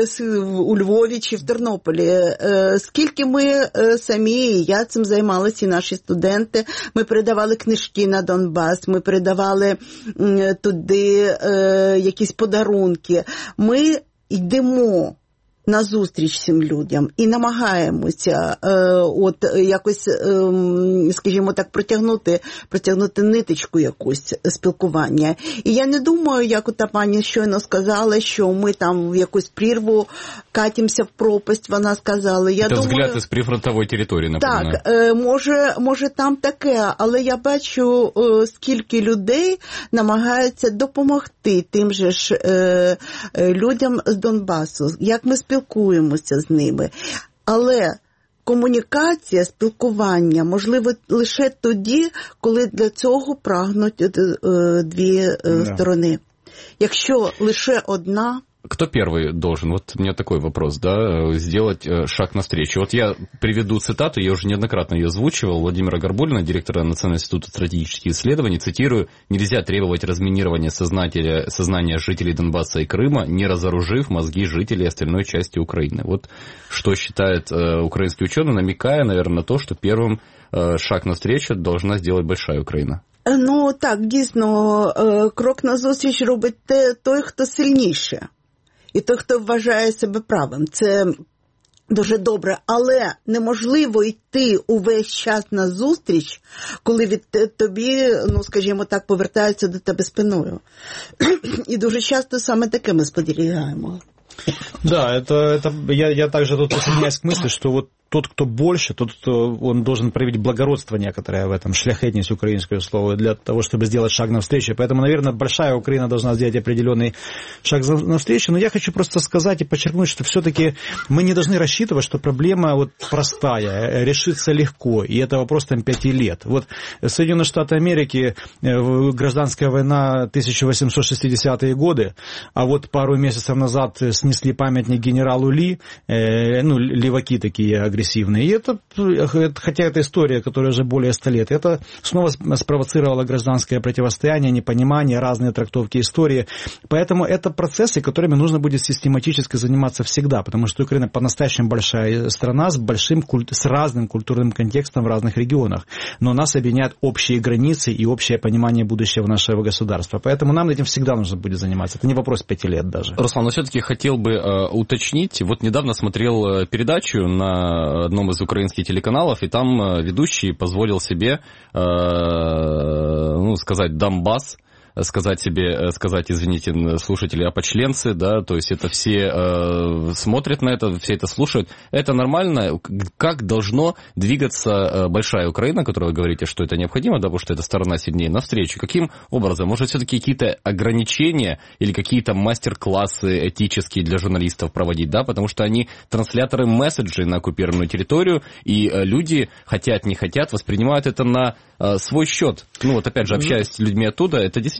у Львові чи в Тернополі. Скільки ми самі, я цим займалася, і наші студенти, ми передавали книжки на Донбас, ми передавали туди якісь подарунки. Ми йдемо на зустріч цим людям і намагаємося от якось, скажімо так, протягнути ниточку якусь спілкування. І я не думаю, як ота пані щойно сказала, що ми там в якусь прірву катимося в пропасть, вона сказала. Я думаю, взгляд із прифронтової території, напевно. Так, може там таке, але я бачу, скільки людей намагаються допомогти тим же ж людям з Донбасу. Як ми спілкуємося з ними. Але комунікація, спілкування можливо лише тоді, коли для цього прагнуть дві сторони. Якщо лише одна... Кто первый должен? Вот у меня такой вопрос, да, сделать шаг навстречу. Вот я приведу цитату, я уже неоднократно ее озвучивал, Владимира Горбулина, директора Национального института стратегических исследований, цитирую: «Нельзя требовать разминирования сознания жителей Донбасса и Крыма, не разоружив мозги жителей остальной части Украины». Вот что считает украинский ученый, намекая, наверное, на то, что первым шаг навстречу должна сделать большая Украина. Ну так, дійсно, крок назустріч робить той, хто сильніше. І той, хто вважає себе правим. Це дуже добре, але неможливо йти увесь час на зустріч, коли від тобі, ну, скажімо так, повертаються до тебе спиною. І дуже часто саме таке ми спостерігаємо. Да, я также тут присоединяюсь к мысли, что вот тот, кто больше, он должен проявить благородство некоторое в этом, шляхетность украинское слово, для того, чтобы сделать шаг навстречу. Поэтому, наверное, большая Украина должна сделать определенный шаг навстречу. Но я хочу просто сказать и подчеркнуть, что все-таки мы не должны рассчитывать, что проблема вот простая, решится легко, и это вопрос там 5 лет. Вот Соединенные Штаты Америки, гражданская война 1860-е годы, а вот пару месяцев назад снесли памятник генералу Ли, ну, леваки такие агрессивные. И это, хотя это история, которая уже более 100 лет, это снова спровоцировало гражданское противостояние, непонимание, разные трактовки истории. Поэтому это процессы, которыми нужно будет систематически заниматься всегда, потому что Украина по-настоящему большая страна с разным культурным контекстом в разных регионах. Но нас объединяют общие границы и общее понимание будущего нашего государства. Поэтому нам этим всегда нужно будет заниматься. Это не вопрос 5 лет даже. Руслан, но все-таки хотел бы уточнить. Вот недавно смотрел передачу на одном из украинских телеканалов, и там ведущий позволил себе, сказать «Донбасс», сказать, извините, слушатели, опочленцы, да, то есть это все смотрят на это, все это слушают. Это нормально? Как должно двигаться большая Украина, которую вы говорите, что это необходимо, да, потому что эта сторона сильнее, навстречу? Каким образом? Может, все-таки какие-то ограничения или какие-то мастер-классы этические для журналистов проводить, да, потому что они трансляторы месседжей на оккупированную территорию, и люди, хотят, не хотят, воспринимают это на свой счет. Ну, вот опять же, общаясь с людьми оттуда, это действительно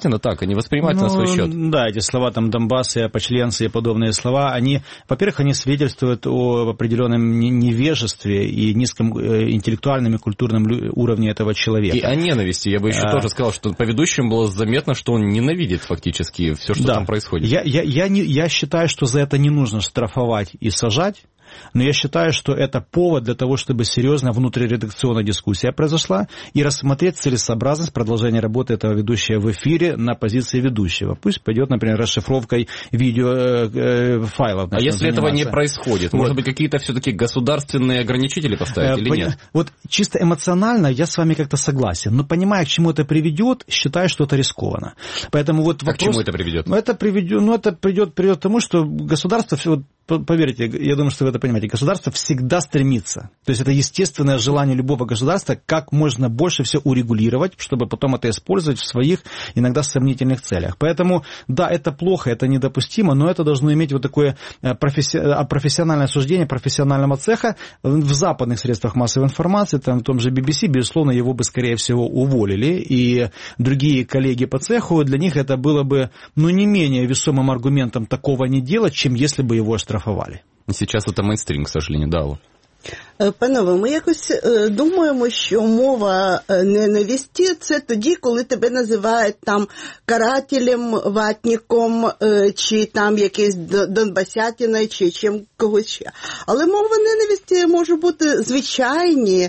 действительно так, они воспринимают на свой счет. Да, эти слова там Донбасс и опочленцы и подобные слова, они, во-первых, они свидетельствуют о определенном невежестве и низком интеллектуальном и культурном уровне этого человека. И о ненависти. Я бы еще тоже сказал, что по ведущему было заметно, что он ненавидит фактически все, что там происходит. Я считаю, что за это не нужно штрафовать и сажать. Но я считаю, что это повод для того, чтобы серьезно внутриредакционная дискуссия произошла и рассмотреть целесообразность продолжения работы этого ведущего в эфире на позиции ведущего. Пусть пойдет, например, расшифровкой видеофайлов. А если этого не происходит, может быть, какие-то все-таки государственные ограничители поставить или нет? Вот чисто эмоционально я с вами как-то согласен, но понимая, к чему это приведет, считаю, что это рискованно. Поэтому вот вопрос... К чему это приведет? Это придет к тому, что государство... Поверьте, я думаю, что вы это понимаете, государство всегда стремится. То есть это естественное желание любого государства как можно больше все урегулировать, чтобы потом это использовать в своих иногда сомнительных целях. Поэтому, да, это плохо, это недопустимо, но это должно иметь вот такое профессиональное суждение профессионального цеха. В западных средствах массовой информации, там, в том же BBC, безусловно, его бы, скорее всего, уволили. И другие коллеги по цеху, для них это было бы, не менее весомым аргументом такого не делать, чем если бы его оштрафовали. Сейчас это мейнстрім, к сожалению, да. Панове, ми якось думаємо, що мова ненависті – це тоді, коли тебе називають там карателем, ватником, чи там якийсь донбасятиною, чи чим когось ще. Але мова ненависті може бути звичайні,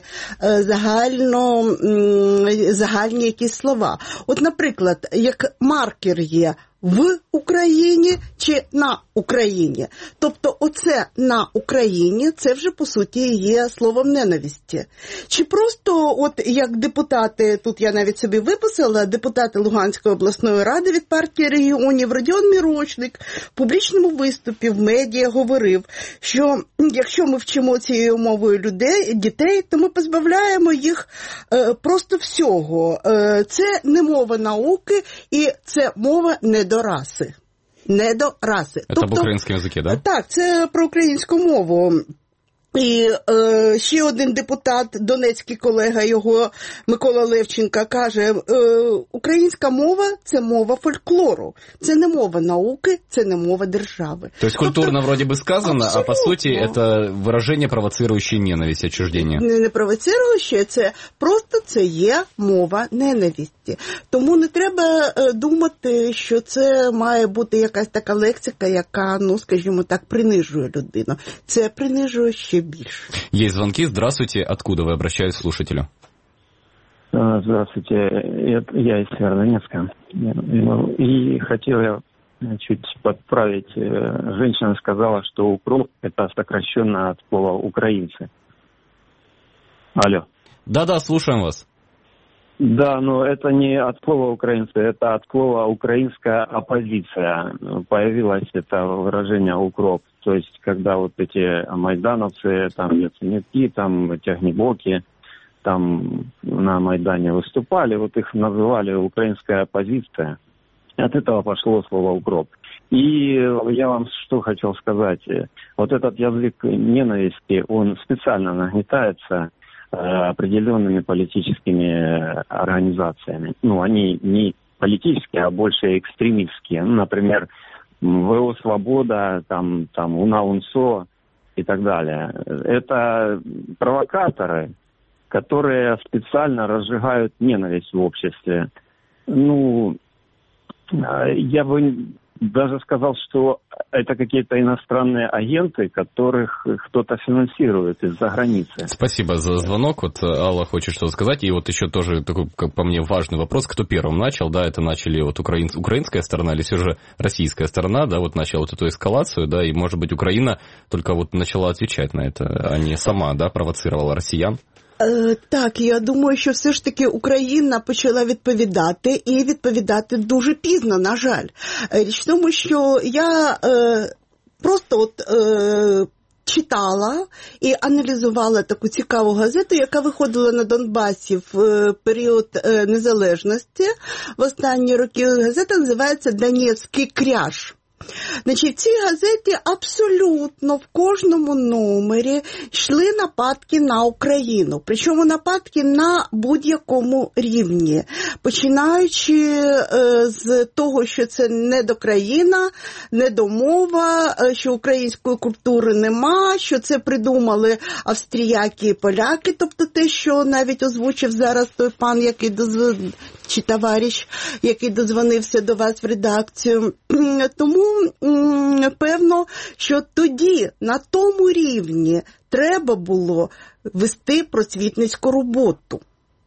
загальні якісь слова. От, наприклад, як маркер є в Україні чи на Україні. Тобто оце на Україні, це вже по суті є словом ненависті. Чи просто, от як депутати, тут я навіть собі виписала, депутати Луганської обласної ради від партії регіонів Родіон Мірошник в публічному виступі в медіа говорив, що якщо ми вчимо цією мовою дітей, то ми позбавляємо їх просто всього. Це не мова науки і це мова не до раси. Не до раси. Це об українському язикі, да? Так, це про українську мову. І ще один депутат, донецький колега його, Микола Левченка, каже, українська мова – це мова фольклору, це не мова науки, це не мова держави. Тобто культурно вроде бы сказано, абсолютно. А по суті это выражение, провоцирующее ненависть, отчуждение. Не провоцируюче, це просто це є мова ненависті. Тому не треба думати, що це має бути якась така лексика, яка, скажімо так, принижує людину. Це принижує ще больше. Есть звонки. Здравствуйте. Откуда вы обращаетесь к слушателю? Здравствуйте. Я из Северодонецка. И хотел я чуть подправить. Женщина сказала, что укроп – это сокращенно от слова «украинцы». Алло. Да-да, слушаем вас. Да, но это не от слова «украинцы», это от слова «украинская оппозиция». Появилось это выражение «укроп». То есть, когда вот эти майдановцы, там, Яценюки, там, Тягнебоки, там на Майдане выступали, вот их называли «украинская оппозиция». От этого пошло слово «укроп». И я вам что хотел сказать. Вот этот язык ненависти, он специально нагнетается определенными политическими организациями. Они не политические, а больше экстремистские. Например, ВО «Свобода», там УНА-УНСО и так далее. Это провокаторы, которые специально разжигают ненависть в обществе. Я бы даже сказал, что это какие-то иностранные агенты, которых кто-то финансирует из-за границы. Спасибо за звонок. Вот Алла хочет что-то сказать. И вот еще тоже такой, как по мне, важный вопрос. Кто первым начал? Да, это начали вот украинская сторона или все же российская сторона, да, вот начала вот эту эскалацию, да, и, может быть, Украина только вот начала отвечать на это, а не сама, да, провоцировала россиян? Так, я думаю, що все ж таки Україна почала відповідати, і відповідати дуже пізно, на жаль. Річ в тому, що я просто читала і аналізувала таку цікаву газету, яка виходила на Донбасі в період незалежності в останні роки. Газета називається «Донецький кряж». Значить, в цій газеті абсолютно в кожному номері йшли нападки на Україну. Причому нападки на будь-якому рівні. Починаючи з того, що це недокраїна, недомова, що української культури нема, що це придумали австріяки і поляки, тобто те, що навіть озвучив зараз той пан, який чи товариш, який дозвонився до вас в редакцію. Тому певно, що тоді на тому рівні треба було вести просвітницьку роботу.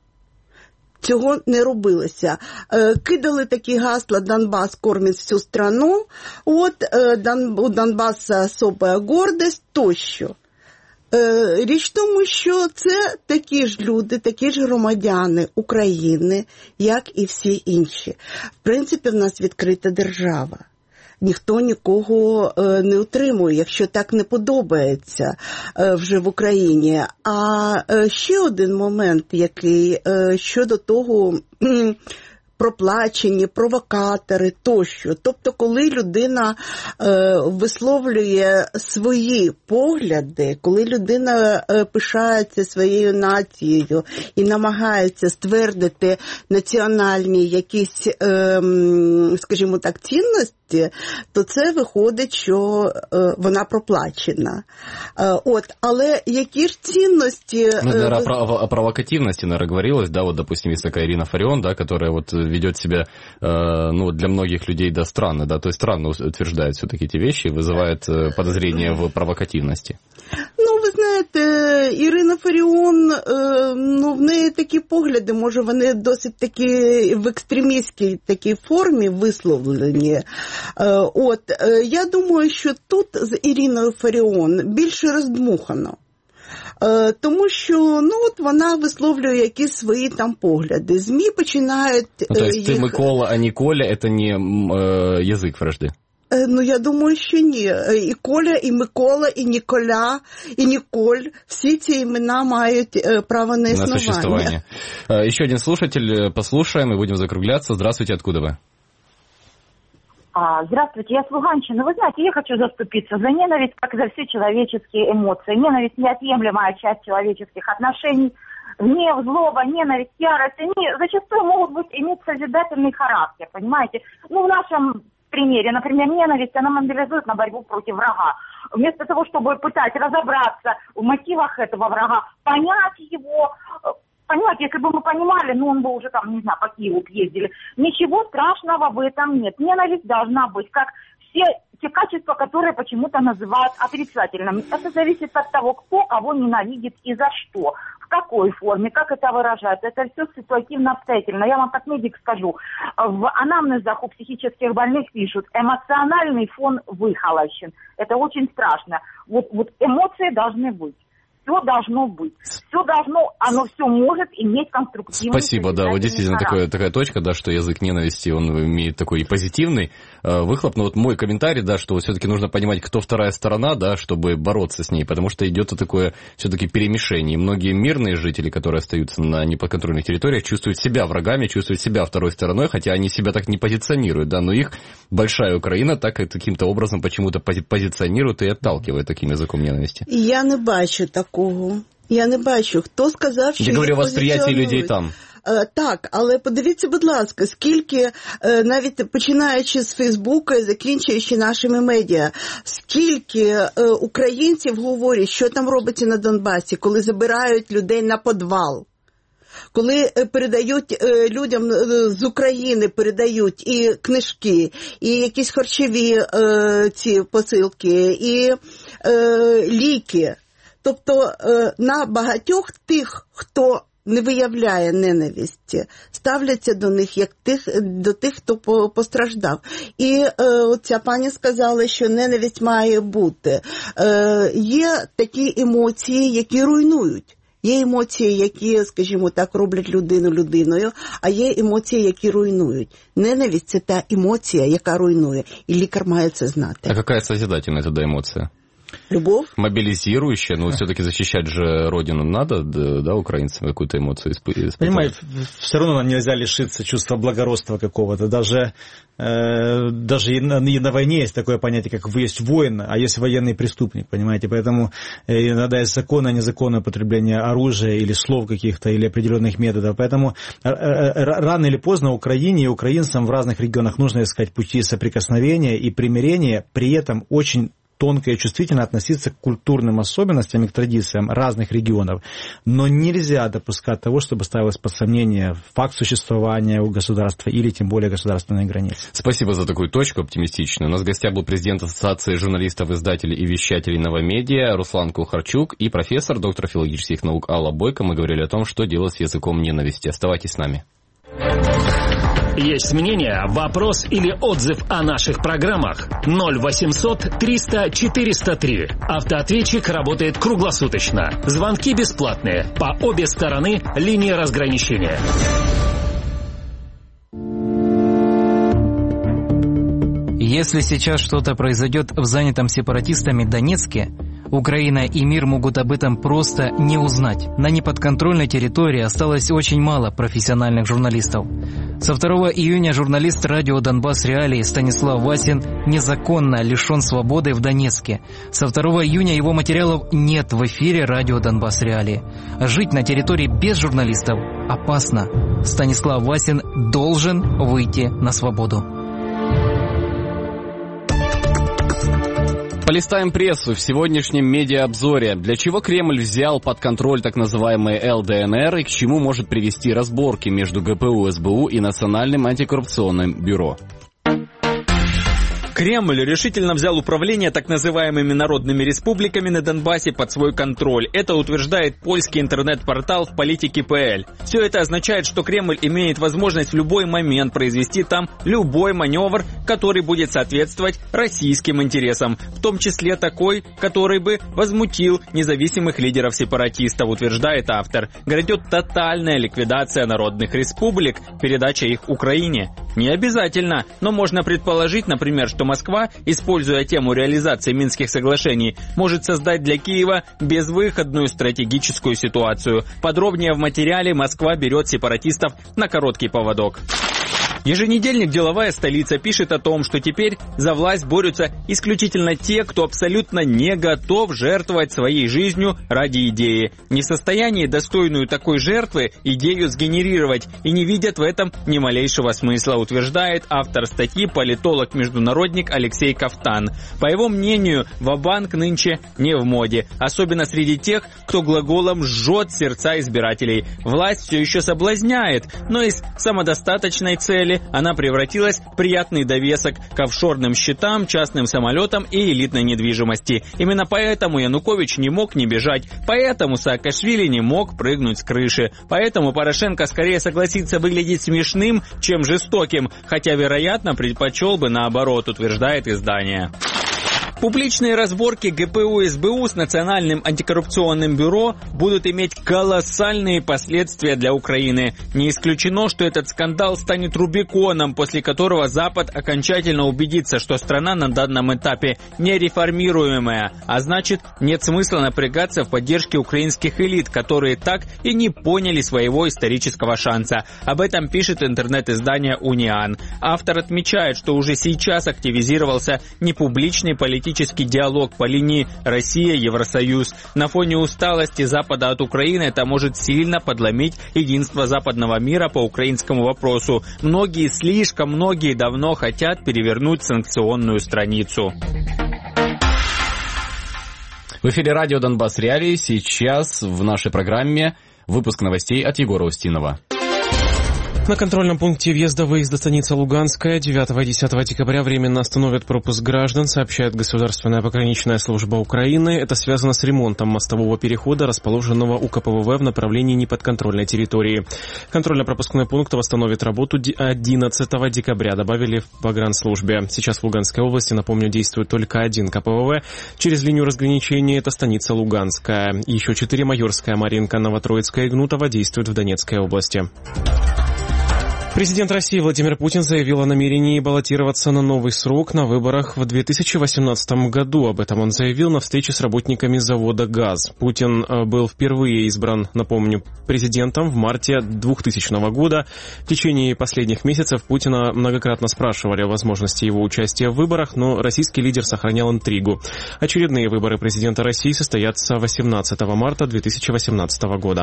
Цього не робилося. Кидали такі гасла «Донбас кормить всю страну», от у Донбаса особая гордость тощо. Річ в тому, що це такі ж люди, такі ж громадяни України, як і всі інші. В принципі, в нас відкрита держава. Ніхто нікого не утримує, якщо так не подобається вже в Україні. А ще один момент, який щодо того, проплачені, провокатори тощо. Тобто, коли людина висловлює свої погляди, коли людина пишається своєю нацією і намагається ствердити національні якісь, скажімо так, цінності, то це виходить, що вона проплачена. Але які ж цінності... О провокативности, наверное, говорилось, да, вот, допустим, есть такая Ирина Фарион, да, которая вот ведет себя, для многих людей, да, странно, да, то есть странно утверждает все-таки эти вещи, вызывает подозрение в провокативности. Ви знаєте, Ірина Фаріон, в неї такі погляди, може, вони досить такі в екстремістській такій формі висловлені. Я думаю, що тут з Іриною Фаріон більше роздмухано. Тому що, вона висловлює якісь свої там погляди. ЗМІ починають... то есть ти Микола, а не Коля, це не язик вражди? Я думаю, що ні. І Коля, і Микола, і Ніколя, і Ніколь. Всі ці імена мають право на існування. Еще один слушатель, послушаем и будем закругляться. Здравствуйте, откуда вы? Здравствуйте, я с Луганщины. Вы знаете, я хочу заступиться за ненависть, как за все человеческие эмоции. Ненависть – неотъемлемая часть человеческих отношений. Гнев, злоба, ненависть, ярость, они зачастую могут иметь созидательный характер, понимаете? В нашем примере, например, ненависть, она мобилизует на борьбу против врага. Вместо того, чтобы пытать разобраться в мотивах этого врага, понять его... Понимаете, если бы мы понимали, он бы уже там, не знаю, по Киеву ездили. Ничего страшного в этом нет. Ненависть должна быть, как все те качества, которые почему-то называют отрицательными. Это зависит от того, кто кого ненавидит и за что, в какой форме, как это выражается. Это все ситуативно обстоятельно. Я вам как медик скажу, в анамнезах у психических больных пишут, эмоциональный фон выхолощен. Это очень страшно. Вот эмоции должны быть. Все должно быть. Все должно, оно все может иметь конструктивный... Спасибо, да, вот действительно такая точка, да, что язык ненависти, он имеет такой и позитивный выхлоп. Но вот мой комментарий, да, что все-таки нужно понимать, кто вторая сторона, да, чтобы бороться с ней, потому что идет такое все-таки перемешение. И многие мирные жители, которые остаются на неподконтрольных территориях, чувствуют себя врагами, чувствуют себя второй стороной, хотя они себя так не позиционируют, да, но их большая Украина так каким-то образом почему-то позиционирует и отталкивает таким языком ненависти. Я не бачу такого. Я не бачу. Хто сказав, що... Я говорю о восприяття людей там. Так, але подивіться, будь ласка, скільки, навіть починаючи з Фейсбука і закінчуючи нашими медіа, скільки українців говорять, що там робиться на Донбасі, коли забирають людей на підвал. Коли передають людям з України, передають і книжки, і якісь харчові ці посилки, і ліки. Тобто на багатьох тих, хто не виявляє ненависті, ставляться до них як до тих, хто постраждав. І ця пані сказала, що ненависть має бути. Є такі емоції, які руйнують. Є емоції, які, скажімо так, роблять людину людиною, а є емоції, які руйнують. Ненависть – це та емоція, яка руйнує, і лікар має це знати. А яка созидательна тоді емоція? Любовь. Мобилизирующая, но все-таки защищать же родину надо, да, украинцам какую-то эмоцию испытывать. Понимаете, все равно нам нельзя лишиться чувства благородства какого-то. Даже на войне есть такое понятие, как есть воин, а есть военный преступник, понимаете. Поэтому иногда есть законное, незаконное употребление оружия или слов каких-то, или определенных методов. Поэтому рано или поздно Украине и украинцам в разных регионах нужно искать пути соприкосновения и примирения, при этом очень тонко и чувствительно относиться к культурным особенностям и к традициям разных регионов. Но нельзя допускать того, чтобы ставилось под сомнение факт существования у государства или тем более государственной границы. Спасибо за такую точку оптимистичную. У нас в гостях был президент Ассоциации журналистов, издателей и вещателей «Новомедиа» Руслан Кухарчук и профессор, доктор филологических наук Алла Бойко. Мы говорили о том, что делать с языком ненависти. Оставайтесь с нами. Есть мнение, вопрос или отзыв о наших программах? 0800 300 403. Автоответчик работает круглосуточно. Звонки бесплатные. По обе стороны линии разграничения. Если сейчас что-то произойдет в занятом сепаратистами Донецке, Украина и мир могут об этом просто не узнать. На неподконтрольной территории осталось очень мало профессиональных журналистов. Со 2 июня журналист радио «Донбасс Реалии» Станислав Васин незаконно лишен свободы в Донецке. Со 2 июня его материалов нет в эфире радио «Донбасс Реалии». Жить на территории без журналистов опасно. Станислав Васин должен выйти на свободу. Полистаем прессу в сегодняшнем медиаобзоре. Для чего Кремль взял под контроль так называемые ЛДНР и к чему может привести разборки между ГПУ, СБУ и Национальным антикоррупционным бюро? Кремль решительно взял управление так называемыми народными республиками на Донбассе под свой контроль. Это утверждает польский интернет-портал в Politiki.pl. Все это означает, что Кремль имеет возможность в любой момент произвести там любой маневр, который будет соответствовать российским интересам, в том числе такой, который бы возмутил независимых лидеров сепаратистов, утверждает автор. Грядет тотальная ликвидация народных республик, передача их Украине. Не обязательно, но можно предположить, например, что Москва, используя тему реализации Минских соглашений, может создать для Киева безвыходную стратегическую ситуацию. Подробнее в материале «Москва берет сепаратистов на короткий поводок». Еженедельник «Деловая столица» пишет о том, что теперь за власть борются исключительно те, кто абсолютно не готов жертвовать своей жизнью ради идеи. Не в состоянии достойную такой жертвы идею сгенерировать и не видят в этом ни малейшего смысла, утверждает автор статьи политолог-международник Алексей Кафтан. По его мнению, ва-банк нынче не в моде, особенно среди тех, кто глаголом жжет сердца избирателей. Власть все еще соблазняет, но из самодостаточной цели она превратилась в приятный довесок к офшорным счетам, частным самолетам и элитной недвижимости. Именно поэтому Янукович не мог не бежать, поэтому Саакашвили не мог прыгнуть с крыши, поэтому Порошенко скорее согласится выглядеть смешным, чем жестоким, хотя, вероятно, предпочел бы наоборот, утверждает издание. Публичные разборки ГПУ и СБУ с Национальным антикоррупционным бюро будут иметь колоссальные последствия для Украины. Не исключено, что этот скандал станет рубиконом, после которого Запад окончательно убедится, что страна на данном этапе нереформируемая, а значит, нет смысла напрягаться в поддержке украинских элит, которые так и не поняли своего исторического шанса. Об этом пишет интернет-издание «Униан». Автор отмечает, что уже сейчас активизировался непубличный политический диалог по линии Россия-Евросоюз. На фоне усталости Запада от Украины это может сильно подломить единство западного мира по украинскому вопросу. Слишком многие давно хотят перевернуть санкционную страницу. В эфире радио «Донбасс Реалии». Сейчас в нашей программе выпуск новостей от Егора Устинова. На контрольном пункте въезда-выезда станица Луганская 9 и 10 декабря временно остановят пропуск граждан, сообщает Государственная пограничная служба Украины. Это связано с ремонтом мостового перехода, расположенного у КПВВ в направлении неподконтрольной территории. Контрольно-пропускной пункт восстановит работу 11 декабря, добавили в погранслужбе. Сейчас в Луганской области, напомню, действует только один КПВВ. Через линию разграничения это станица Луганская. Еще 4: Майорская, Маринка, Новотроицкая и Гнутово действуют в Донецкой области. Президент России Владимир Путин заявил о намерении баллотироваться на новый срок на выборах в 2018 году. Об этом он заявил на встрече с работниками завода «ГАЗ». Путин был впервые избран, напомню, президентом в марте 2000 года. В течение последних месяцев Путина многократно спрашивали о возможности его участия в выборах, но российский лидер сохранял интригу. Очередные выборы президента России состоятся 18 марта 2018 года.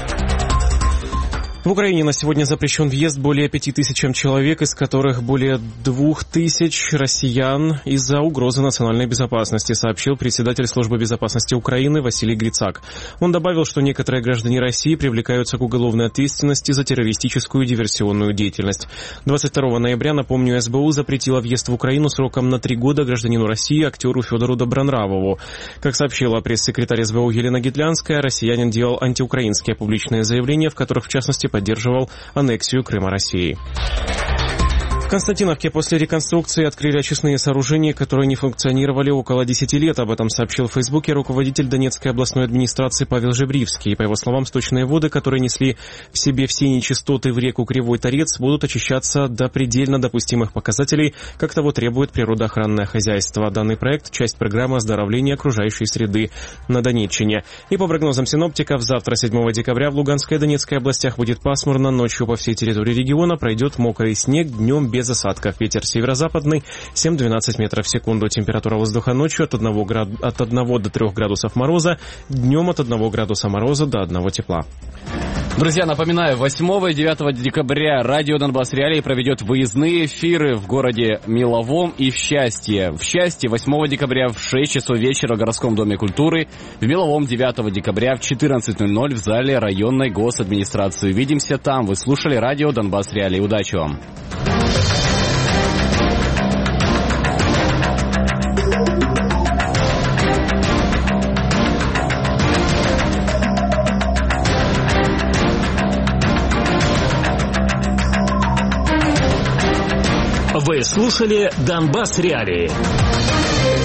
В Украине на сегодня запрещен въезд более 5000 человек, из которых более 2000 россиян из-за угрозы национальной безопасности, сообщил председатель Службы безопасности Украины Василий Грицак. Он добавил, что некоторые граждане России привлекаются к уголовной ответственности за террористическую диверсионную деятельность. 22 ноября, напомню, СБУ запретила въезд в Украину сроком на 3 года гражданину России актеру Федору Добронравову. Как сообщила пресс-секретарь СБУ Елена Гитлянская, россиянин делал антиукраинские публичные заявления, в которых, в частности, поддерживал аннексию Крыма Россией. В Константиновке после реконструкции открыли очистные сооружения, которые не функционировали около 10 лет. Об этом сообщил в Фейсбуке руководитель Донецкой областной администрации Павел Жебривский. По его словам, сточные воды, которые несли в себе все нечистоты в реку Кривой Торец, будут очищаться до предельно допустимых показателей, как того требует природоохранное хозяйство. Данный проект – часть программы оздоровления окружающей среды на Донеччине. И по прогнозам синоптиков, завтра, 7 декабря, в Луганской и Донецкой областях будет пасмурно, ночью по всей территории региона пройдет мокрый снег, днем без осадков. Ветер северо-западный 7-12 метров в секунду. Температура воздуха ночью от 1 до 3 градусов мороза, днем от 1 градуса мороза до 1 тепла. Друзья, напоминаю, 8 и 9 декабря радио Донбасс Реалии проведет выездные эфиры в городе Меловом и в Счастье. В Счастье 8 декабря в 6 часов вечера в городском доме культуры, в Меловом 9 декабря в 14:00 в зале районной госадминистрации. Увидимся там. Вы слушали радио Донбасс Реалии. Удачи вам! Вы слушали «Донбасс Реалии».